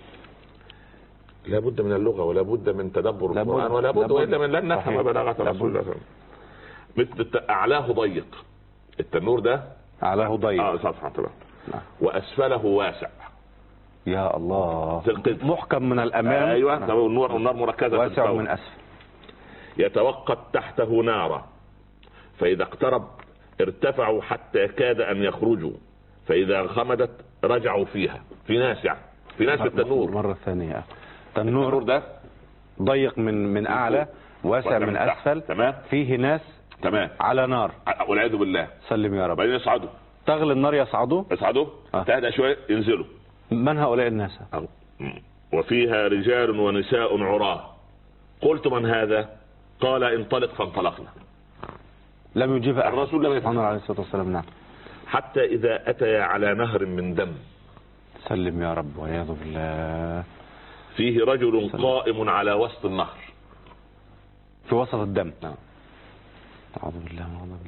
لا بد من اللغة، ولا بد من تدبر القرآن، ولا بد وإلا من لن نفهم بلاغة رسول الله. مثل أعلاه ضيق، التنور ده أعلاه ضيق وأسفله واسع. يا الله. محكم من الأمام. أيوة. النار مركزة، واسع من أسفل. يتوقد تحته نارا، فإذا اقترب ارتفعوا حتى كاد أن يخرجوا، فإذا غمدت رجعوا فيها. في ناس في التنور. مرة ثانية. التنور ده ضيق من أعلى، واسع من أسفل. تمام. فيه ناس. تمام. على نار والعياذ بالله. سلم يا رب. بعدين يصعدوا، تغلي النار، يصعدوا تهدأ شوية، ينزلوا. من هؤلاء الناس؟ وفيها رجال ونساء عراة. قلت من هذا؟ قال انطلق، فانطلقنا. لم يجيب الرسول، لم يفعل عليه الصلاة والسلام. نعم. حتى إذا أتيا على نهر من دم. سلم يا رب، والعياذ بالله. فيه رجل قائم على وسط النهر، في وسط الدم. نعم. أعوذ بالله.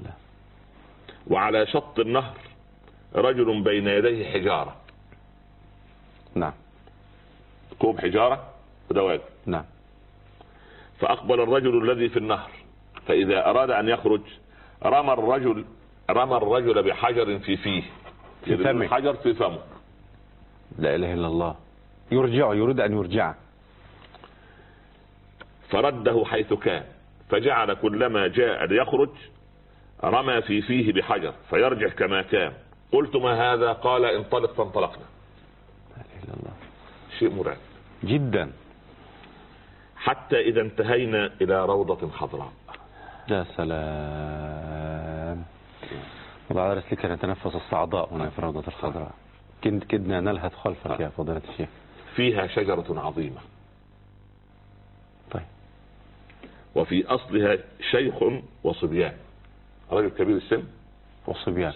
وعلى شط النهر رجل بين يديه حجارة. نعم. كوب حجارة ودواج. نعم. فأقبل الرجل الذي في النهر، فإذا أراد أن يخرج رمى الرجل بحجر في فيه، في فمه. حجر في فمه. لا إله إلا الله. يريد أن يرجع، فرده حيث كان، فجعل كلما جاء ليخرج رمى في فيه بحجر فيرجع كما كان. قلت ما هذا؟ قال انطلق، فانطلقنا. لا إله إلا الله. شيء مرعب جدا. حتى إذا انتهينا إلى روضة خضراء. يا سلام. والله على رسلك نتنفس الصعداء هنا في روضة الخضراء. كدنا نلهث خلفك يا فضيلة الشيخ. فيها شجرة عظيمة. طيب. وفي أصلها شيخ وصبيان، رجل كبير السن وصبيان.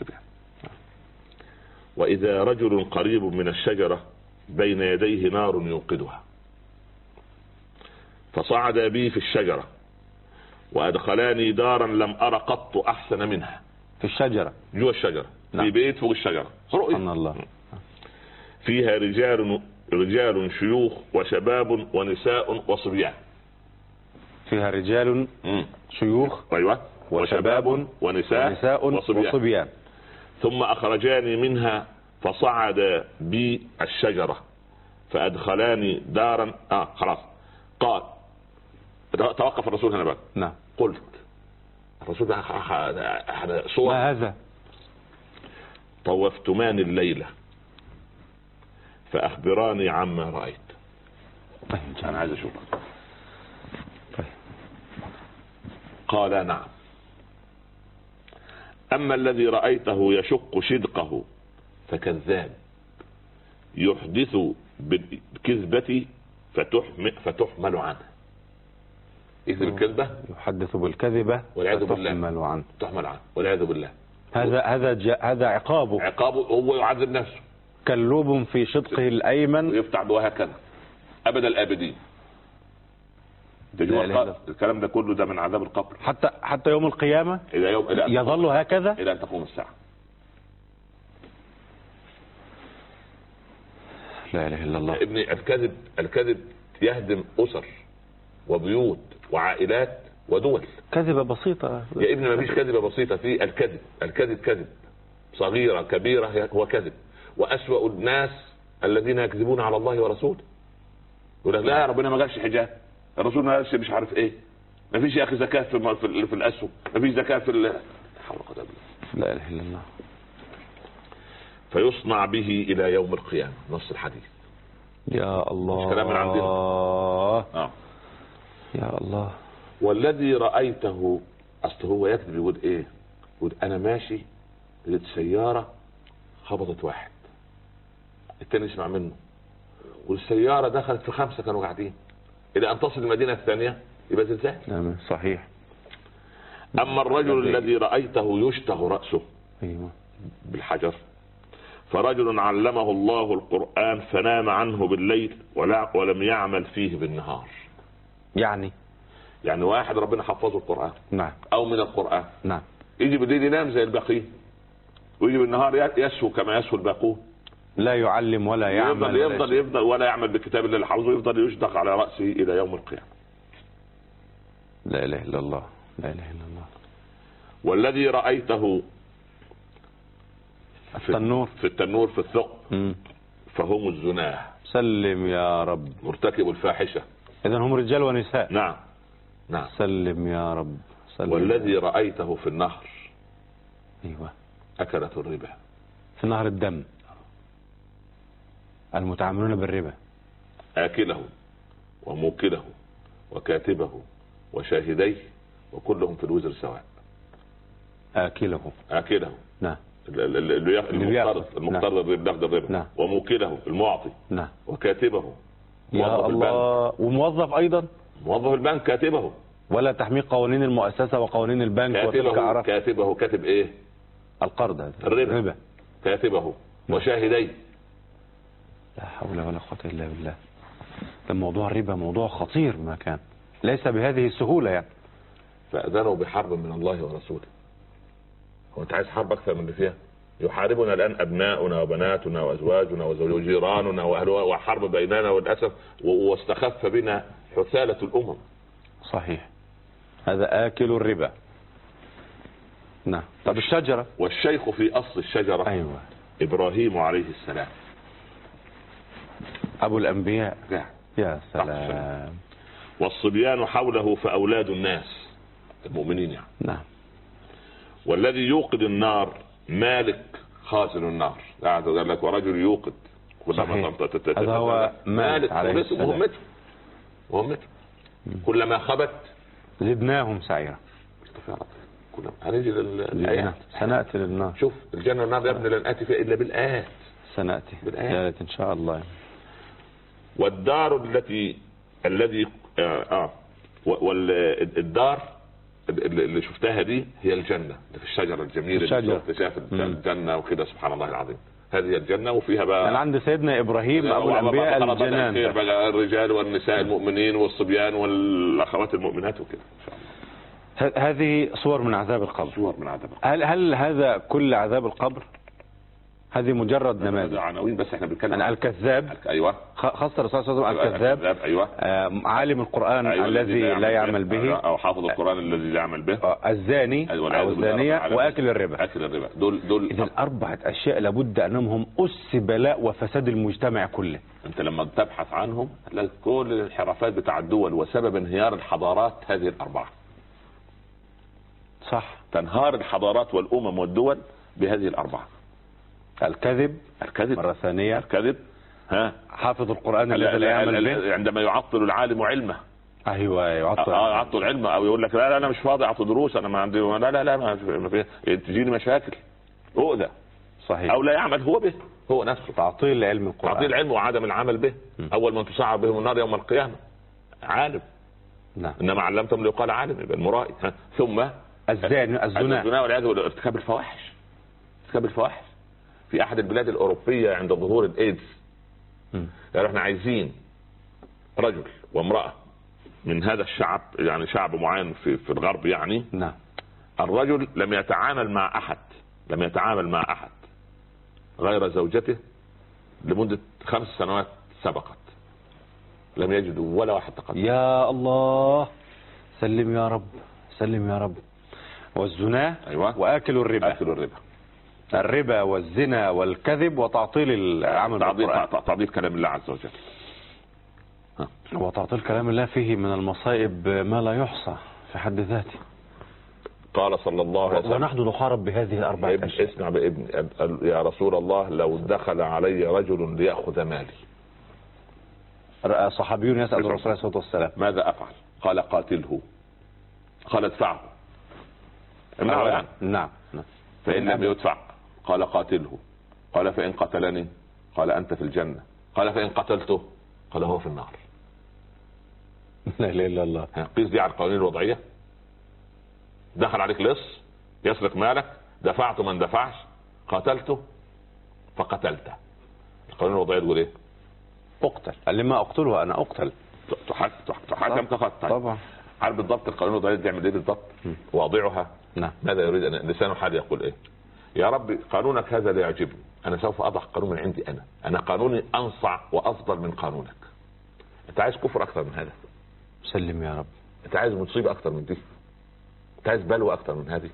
وإذا رجل قريب من الشجرة بين يديه نار يوقدها، فصعد بي في الشجرة وأدخلاني دارا لم أرى قط أحسن منها. في الشجرة؟ جوا الشجرة. نعم. في بيت فوق الشجرة. سبحان الله. فيها رجال شيوخ وشباب ونساء وصبيان. فيها رجال شيوخ. أيوة. وشباب ونساء وصبيان. ثم أخرجاني منها فصعد بي الشجرة فأدخلاني دارا. خلاص. قال توقف الرسول هنا بقى. نعم. قلت الرسول صور. ما هذا؟ طوفتمان الليلة فأخبراني عما رأيت. طيب. أنا عايز أشوف. طيب. قال نعم. أما الذي رأيته يشق شدقه فكذاب، يحدث بالكذبة فتحمل عنه. يكذب الكذبة، يحدث بالكذبة والعياذ بالله، تحمل عنه والعياذ بالله. هذا عقابه. هو يعذب نفسه. كلوب في شدقه الأيمن يفتح وهكذا أبد الآبدين. الكلام ده كله ده من عذاب القبر حتى يوم القيامة. يظل هكذا إلى أن تقوم الساعة. لا إله إلا الله. ابني الكذب يهدم أسر وبيوت وعائلات ودول. كذبة بسيطة يا ابني، ما فيش كذبة بسيطة. في الكذب كذب، صغيرة كبيرة هو كذب. وأسوأ الناس الذين يكذبون على الله ورسوله. يقول لك لا ربنا ما قالش حجاب، الرسول ما قالش مش عارف ايه، ما فيش يا اخي زكاة في الأسهم، ما فيش زكاة في لا اله الا الله. فيصنع به إلى يوم القيامة. نص الحديث. يا الله، مش كلام من عندنا. يا الله. والذي رأيته، اصل هو يكذب يقول ايه؟ يقول انا ماشي لقيت سيارة خبطت واحد، التاني يسمع منه، والسيارة دخلت في 5 كانوا قاعدين، الى ان تصل المدينة الثانية يبقى زلزال. نعم صحيح. اما الرجل الذي رأيته يشتغ رأسه ايوه بالحجر، فرجل علمه الله القرآن فنام عنه بالليل ولم يعمل فيه بالنهار. يعني واحد ربنا حفظه القرآن، نعم، او من القرآن، نعم، يجي بالليل ينام زي الباقين، ويجي بالنهار يسهو كما يسهو الباقون، لا يعلم ولا يعمل، يفضل ولا يعمل بكتاب الله اللي حفظه، يفضل يشدق على رأسه الى يوم القيامة. لا اله الا الله، لا اله الا الله. والذي رأيته في التنور في الثقب فهم الزناه. سلم يا رب. مرتكب الفاحشة، اذا هم رجال ونساء. نعم. سلم يا رب، سلم. والذي رأيته في النهر، ايوه، أكلة الربا. في نهر الدم المتعاملون بالربا، آكله وموكله وكاتبه وشاهديه وكلهم في الوزر سواء. آكله نعم، المقترض الربا، نعم، وموكله المعطي، نعم، وكاتبه يا الله، وموظف ايضا، موظف البنك كاتبه، ولا تحميل قوانين المؤسسة وقوانين البنك كاتبه كاتب ايه؟ القرض، الربا، كاتبه وشاهديه. لا حول ولا قوة الا بالله. الموضوع الربا موضوع خطير، ما كان ليس بهذه السهولة يعني. فأذنوا بحرب من الله ورسوله. هو انت عايز حرب اكثر من اللي فيها؟ يحاربنا الان ابناؤنا وبناتنا وازواجنا وجيراننا وحرب بيننا وللاسف، واستخف بنا حثالة الامم. صحيح، هذا آكل الربا. نعم. طب الشجرة، والشيخ في اصل الشجرة، ايوه، ابراهيم عليه السلام، ابو الانبياء. يا سلام. والصبيان حوله فاولاد الناس المؤمنين يعني. نعم. والذي يوقد النار مالك خازن النار. قال لك ورجل يوقد. هذا هو مالك عليه السلام. وهمته كلما خبت زدناهم سعيرا. هنيجي للآيات، سنأتي للنار. شوف الجنة والنار يا ابني لن آتي فيها إلا بالآيات. سنأتي بالآيات إن شاء الله. والدار الذي والدار اللي شفتها دي هي الجنة اللي في الشجرة الجميلة اللي شاف الجنة وكده. سبحان الله العظيم، هذه الجنة وفيها بقى أنا عند سيدنا إبراهيم أبو الأنبياء الجنان بقى الرجال والنساء المؤمنين والصبيان والأخوات المؤمنات وكده. هذه صور من عذاب القبر. صور من عذاب القبر. هل هذا كل عذاب القبر؟ هذه مجرد نماذج عناوين بس. احنا بنتكلم عن الكذاب. ايوه، خاصة الرسول صلى الله عليه وسلم الكذاب. ايوه، عالم القرآن الذي لا يعمل به، او حافظ القرآن الذي لا يعمل به، الزاني او الزانية، واكل الربا. دول إذا 4 أشياء لابد انهم هم أس بلاء وفساد المجتمع كله. انت لما تبحث عنهم هتلاقي كل الانحرافات بتاع الدول وسبب انهيار الحضارات هذه ال4. صح، تنهار الحضارات والامم والدول بهذه ال4. الكذب مرة ثانية، الكذب، حافظ القرآن الذي لا يعمل به، عندما يعطل العالم علمه. ايوه، يعطل علمه، او يقول لك لا انا مش فاضي اعطي دروس، انا ما عندي، لا ما في، تجيني مشاكل عقده. صحيح. او لا يعمل هو به، هو نفسه. تعطيل علم القرآن، تعطيل العلم وعدم العمل به. اول من تصعر بهم النار يوم القيامة عالم. نعم. انما علمتم ليقال عالم، يبقى المرائي. ثم الزنا والعياذ بالله، ارتكاب الفواحش. في احد البلاد الاوروبية عند ظهور الايدز يعني احنا عايزين رجل وامرأة من هذا الشعب، يعني شعب معين في الغرب يعني. نعم. الرجل لم يتعامل مع احد غير زوجته لمدة 5 سنوات سبقت، لم يجدوا ولا واحد تقدم. يا الله، سلم يا رب، سلم يا رب. والزنا، أيوة. وآكل الربا. الربا والزنا والكذب وتعطيل العمل بالقرآن، تعطيل كلام الله عز وجل. وتعطيل كلام الله فيه من المصائب ما لا يحصى في حد ذاته. قال صلى الله عليه وسلم، ونحن نحارب بهذه ال4 أشياء. اسمع بابن يا رسول الله، لو دخل علي رجل ليأخذ مالي صحابيون يسأل الرسول عليه الصلاة والسلام ماذا أفعل؟ قال قاتله. قال ادفعه. يعني. نعم. فإن لم يدفع قال قاتله. قال فإن قتلني قال أنت في الجنة. قال فإن قتلته قال هو في النار. لا اله الا الله. قيس دي على القوانين الوضعية. دخل عليك لص يسرق مالك، دفعته من دفعش، قتلته فقتلته. القوانين الوضعية تقول ايه؟ اقتل. قال لي ما اقتله انا اقتل. تحاكم تقتل. طبعا. عارف بالضبط القانون الوضعية تعمل ايه بالضبط؟ واضعها. نعم. ماذا يريد أن لسان حال يقول ايه؟ يا رب قانونك هذا لا يعجبني، انا سوف اضع قانون من عندي، انا قانوني انصع وافضل من قانونك. انت عايز كفر اكثر من هذا؟ سلم يا رب. انت عايز مصيبة اكثر من دي؟ انت عايز بلوى اكثر من هذه؟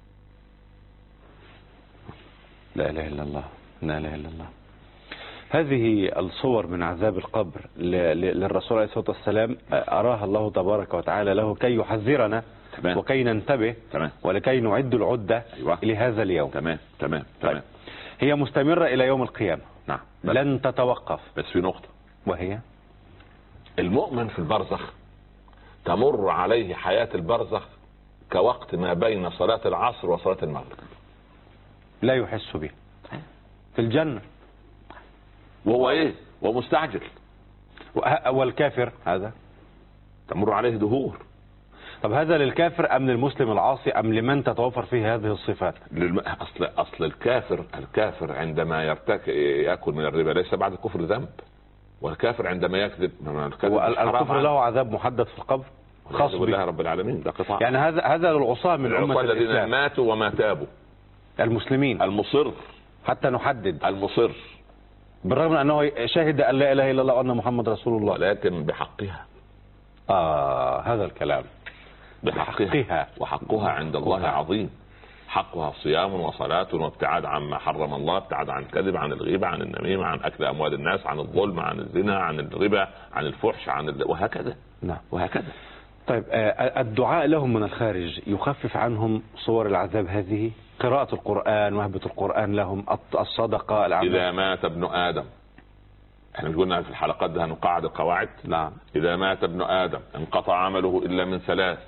لا اله الا الله. لا اله الا الله. هذه الصور من عذاب القبر للرسول عليه الصلاة والسلام أراها الله تبارك وتعالى له كي يحذرنا. تمام. وكي ننتبه. تمام. ولكي نعد العدة. أيوة. لهذا اليوم. تمام. طيب. هي مستمرة إلى يوم القيامة. نعم. لن تتوقف. بس في نقطة، وهي المؤمن في البرزخ تمر عليه حياة البرزخ كوقت ما بين صلاة العصر وصلاة المغرب، لا يحس به في الجنة، وهو ايه؟ ومستعجل. والكافر هذا تمر عليه دهور. طب هذا للكافر ام للمسلم العاصي ام لمن تتوفر فيه هذه الصفات؟ اصل الكافر عندما يأكل من الربا ليس بعد الكفر ذنب، والكافر عندما يكذب الكفر له عذاب محدد في القبر خاص بالله رب العالمين. ده قطاع يعني هذا للعصاة من أمة الذين الإسلام ماتوا وما تابوا، المسلمين المصر حتى نحدد المصر بالرغم من أنه شهد أن لا إله إلا الله وأن محمد رسول الله، ولكن بحقها. هذا الكلام بحقها. وحقها عند الله عظيم. حقها صيام وصلاة وابتعاد عما حرم الله، ابتعاد عن الكذب، عن الغيبة، عن النميمة، عن أكل أموال الناس، عن الظلم، عن الزنا، عن الربا، عن الفحش، وهكذا. نعم. وهكذا. طيب الدعاء لهم من الخارج يخفف عنهم صور العذاب هذه؟ قراءة القرآن، وهبة القرآن لهم، الصدقة، الأعمال. إذا مات ابن آدم، احنا مش قلنا في الحلقات ده هنقاعد القواعد؟ نعم. إذا مات ابن آدم انقطع عمله إلا من ثلاث: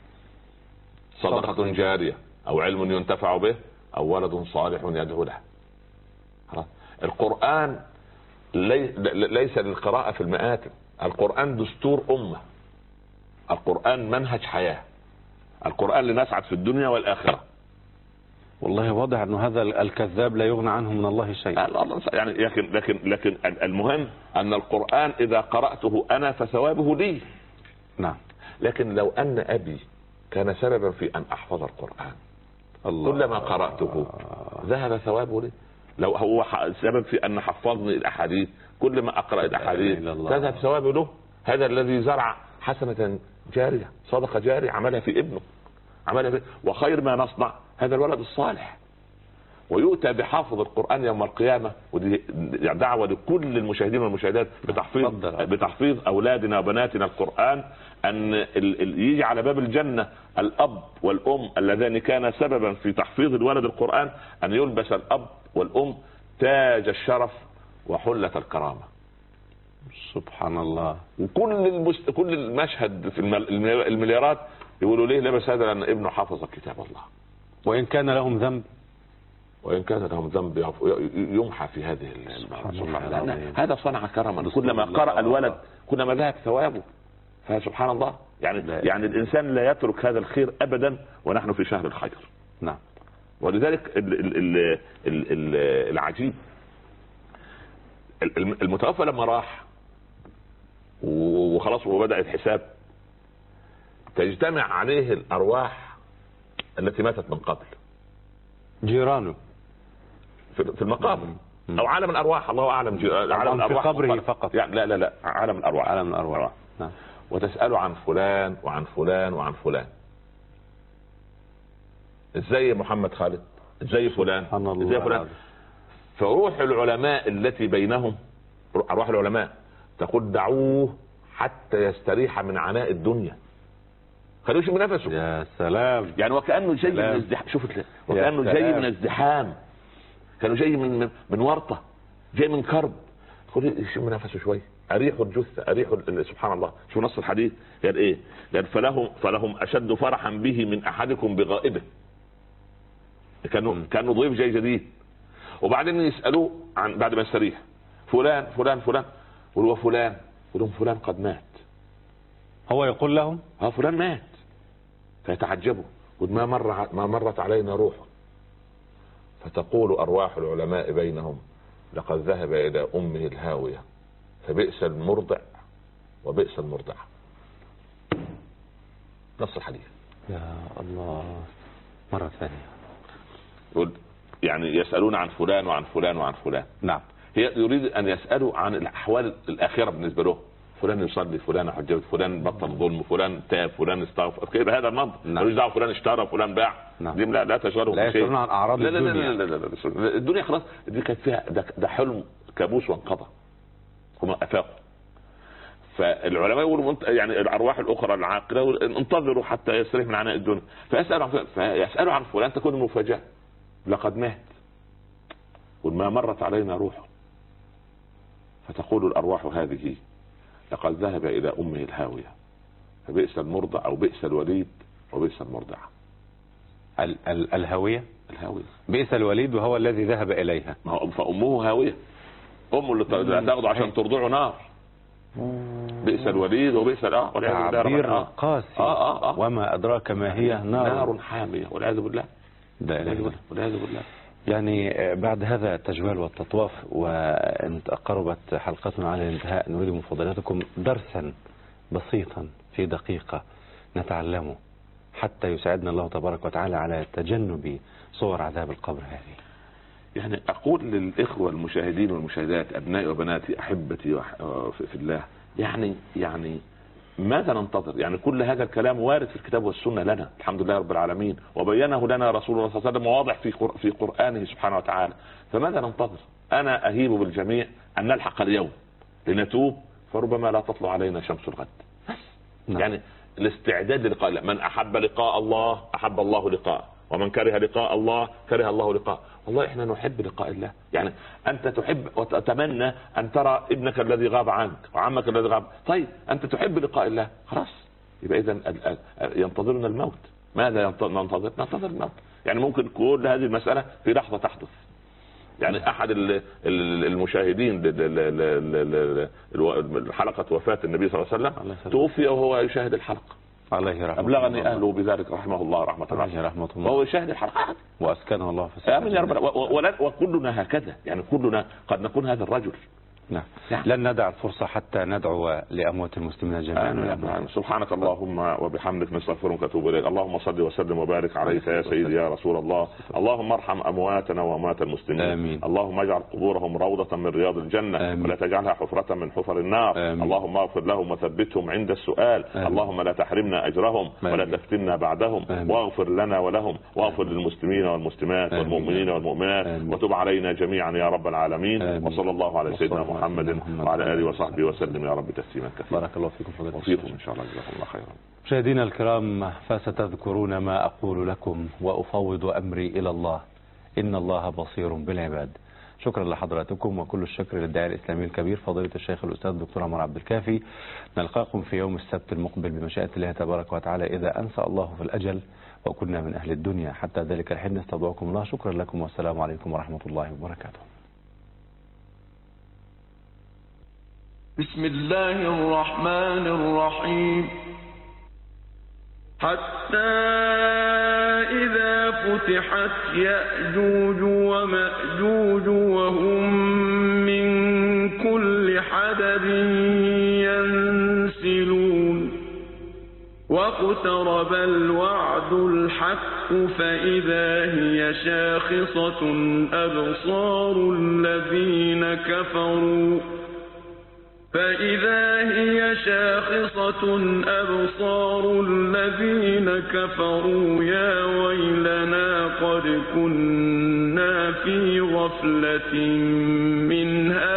صدقة جارية، أو علم ينتفع به، أو ولد صالح يدعو له. القرآن ليس للقراءة في المآتم، القرآن دستور أمة، القرآن منهج حياة، القرآن لنسعد في الدنيا والآخرة. والله واضح أنه هذا الكذاب لا يغنى عنه من الله شيء. يعني لكن المهم أن القرآن إذا قرأته أنا فثوابه لي. نعم. لكن لو أن أبي كان سببا في أن أحفظ القرآن، كلما قرأته ذهب ثوابه لي. لو هو سبب في أن حفظني الأحاديث، كل ما أقرأ الأحاديث تذهب ثوابه له. هذا الذي زرع حسنة جارية، صدقة جارية عملها في ابنه، عملها في وخير ما نصنع هذا الولد الصالح. ويؤتى بحافظ القرآن يوم القيامة، ودي دعوة لكل المشاهدين والمشاهدات بتحفيظ أولادنا وبناتنا القرآن، أن يجي على باب الجنة الأب والأم اللذان كانا سببا في تحفيظ الولد القرآن، أن يلبس الأب والأم تاج الشرف وحلة الكرامة. سبحان الله. كل المشهد في المليارات يقولوا ليه لبس هذا؟ لأن ابنه حافظ كتاب الله، وإن كان لهم ذنب، يمحى في هذه سبحان. هذا صنع كرما، كلما قرأ الولد كلما ذهب ثوابه. فسبحان الله. يعني الإنسان لا يترك هذا الخير أبدا ونحن في شهر الخير. نعم. ولذلك العجيب المتوفى لما راح وخلاص وبدأ الحساب، تجتمع عليه الأرواح التي ماتت من قبل، جيرانه في المقام او عالم الارواح، الله اعلم. عالم الارواح في قبره فقط يعني لا عالم الارواح. عالم الارواح. نعم. وتسأله عن فلان وعن فلان وعن فلان. ازاي محمد خالد؟ ازاي فلان؟ ازاي فلان؟ فروح العلماء التي بينهم، ارواح العلماء تقول دعوه حتى يستريح من عناء الدنيا، خلوه يشم نفسه. يا سلام. يعني وكأنه جاي من الازدحام، شوف وكأنه جاي من ازدحام، كانوا جاي من ورطة، جاي من كرب، خلوه يشم نفسه شوي أريح الجثة أريح سبحان الله. شو نص الحديث؟ قال إيه؟ قال فلهم أشد فرحا به من أحدكم بغائبه. كانوا ضيف جاي جديد، وبعدين يسألوه عن بعد ما يستريح فلان فلان فلان، هو فلان، يقول لهم فلان قد مات. هو يقول لهم فلان مات، فيتعجبوا، ما مرت علينا روح. فتقول أرواح العلماء بينهم لقد ذهب إلى أمه الهاوية فبئس المرضع وبئس المرضع. نص الحديث. يا الله. مرة ثانية يعني يسألون عن فلان وعن فلان وعن فلان. نعم. هي يريد أن يسألوا عن الأحوال الآخرة بالنسبة له. فلان يصلي، فلان حجب، فلان بطل ظلم، فلان تاب، فلان استغفر، كده هذا المنطق. ملوش دعوه فلان اشترى فلان باع. نعم. دي لا تشغلهم لا بشيء. يسألون عن أعراض لا الدنيا. لا لا لا لا لا. الدنيا خلاص دي كانت فيها ده حلم كابوس وانقضى، هم أفاقوا. فالعلماء يقولوا يعني الأرواح الأخرى العاقلة انتظروا حتى يستريح من عناء الدنيا. فيسألوا عن فلان تكون المفاجأة لقد مات وما مرت علينا روحه. فتقول الأرواح هذه لقد ذهب إلى أمه الهاوية فبئس المرضع أو بئس الوليد وبئس المرضع. الهاوية بئس الوليد وهو الذي ذهب إليها. فأمه هاوية، أمه اللي تاخده عشان ترضعه نار. بئس الوليد وبئس تعبير قاسي. وما أدراك ما هي نار حامية والعياذ بالله. والعياذ بالله. يعني بعد هذا التجوال والتطواف وإن قربت حلقتنا على الانتهاء، نريد من فضيلتكم درسا بسيطا في دقيقة نتعلمه حتى يساعدنا الله تبارك وتعالى على تجنب صور عذاب القبر هذه. يعني أقول للإخوة المشاهدين والمشاهدات، أبنائي وبناتي أحبتي في الله، يعني ماذا ننتظر؟ يعني كل هذا الكلام وارد في الكتاب والسنة لنا الحمد لله رب العالمين، وبينه لنا رسول الله صلى الله عليه وسلم واضح في قرآنه سبحانه وتعالى. فماذا ننتظر؟ أنا أهيب بالجميع أن نلحق اليوم لنتوب، فربما لا تطلع علينا شمس الغد. يعني الاستعداد للقاء الله. من أحب لقاء الله أحب الله لقاءه، ومن كره لقاء الله كره الله لقاءه. والله احنا نحب لقاء الله. يعني انت تحب وتتمنى ان ترى ابنك الذي غاب عنك وعمك الذي غاب. طيب انت تحب لقاء الله، خلاص يبقى اذا ينتظرنا الموت. ماذا ننتظر الموت. يعني ممكن كل هذه المسألة في لحظة تحدث. يعني احد المشاهدين حلقة وفاة النبي صلى الله عليه وسلم توفي وهو يشاهد الحلقة. أبلغني أهله بذلك رحمه الله رحمة الله، وهو يشاهد الحلقات وأسكنه الله في السماء. آمين يا رب. وكلنا هكذا، يعني كلنا قد نكون هذا الرجل. نعم. لن ندع الفرصة حتى ندعو لأموات المسلمين جميعا. سبحانك اللهم وبحمدك نستغفرك ونتوب إليك. اللهم صل وسلم وبارك عليك يا سيدي يا رسول الله. اللهم ارحم أمواتنا وأموات المسلمين. آمين. اللهم اجعل قبورهم روضة من رياض الجنة. آمين. ولا تجعلها حفرة من حفر النار. آمين. اللهم اغفر لهم وثبتهم عند السؤال. آمين. اللهم لا تحرمنا أجرهم. آمين. ولا تفتنا بعدهم. آمين. واغفر لنا ولهم واغفر للمسلمين والمسلمات. آمين. والمؤمنين والمؤمنات. آمين. وتب علينا جميعا يا رب العالمين. آمين. وصلى الله على سيدنا محمد وعلى آله وصحبه وسلم يا رب تسليما كثيرا. بارك الله فيكم وفيكم إن شاء الله. جزاكم الله خيرا. مشاهدينا الكرام، فستذكرون ما أقول لكم وأفوض أمري إلى الله، إن الله بصير بالعباد. شكرا لحضراتكم، وكل الشكر للداعي الإسلامي الكبير فضيلة الشيخ الأستاذ الدكتور عمر عبد الكافي. نلقاكم في يوم السبت المقبل بمشيئة الله تبارك وتعالى إذا أنسى الله في الأجل وكنا من أهل الدنيا. حتى ذلك الحين نستودعكم الله. شكرا لكم والسلام عليكم ورحمة الله وبركاته. بسم الله الرحمن الرحيم. حتى إذا فتحت يأجوج ومأجوج وهم من كل حدب ينسلون واقترب الوعد الحق فإذا هي شاخصة أبصار الذين كفروا يا ويلنا قد كنا في غفلة من هذا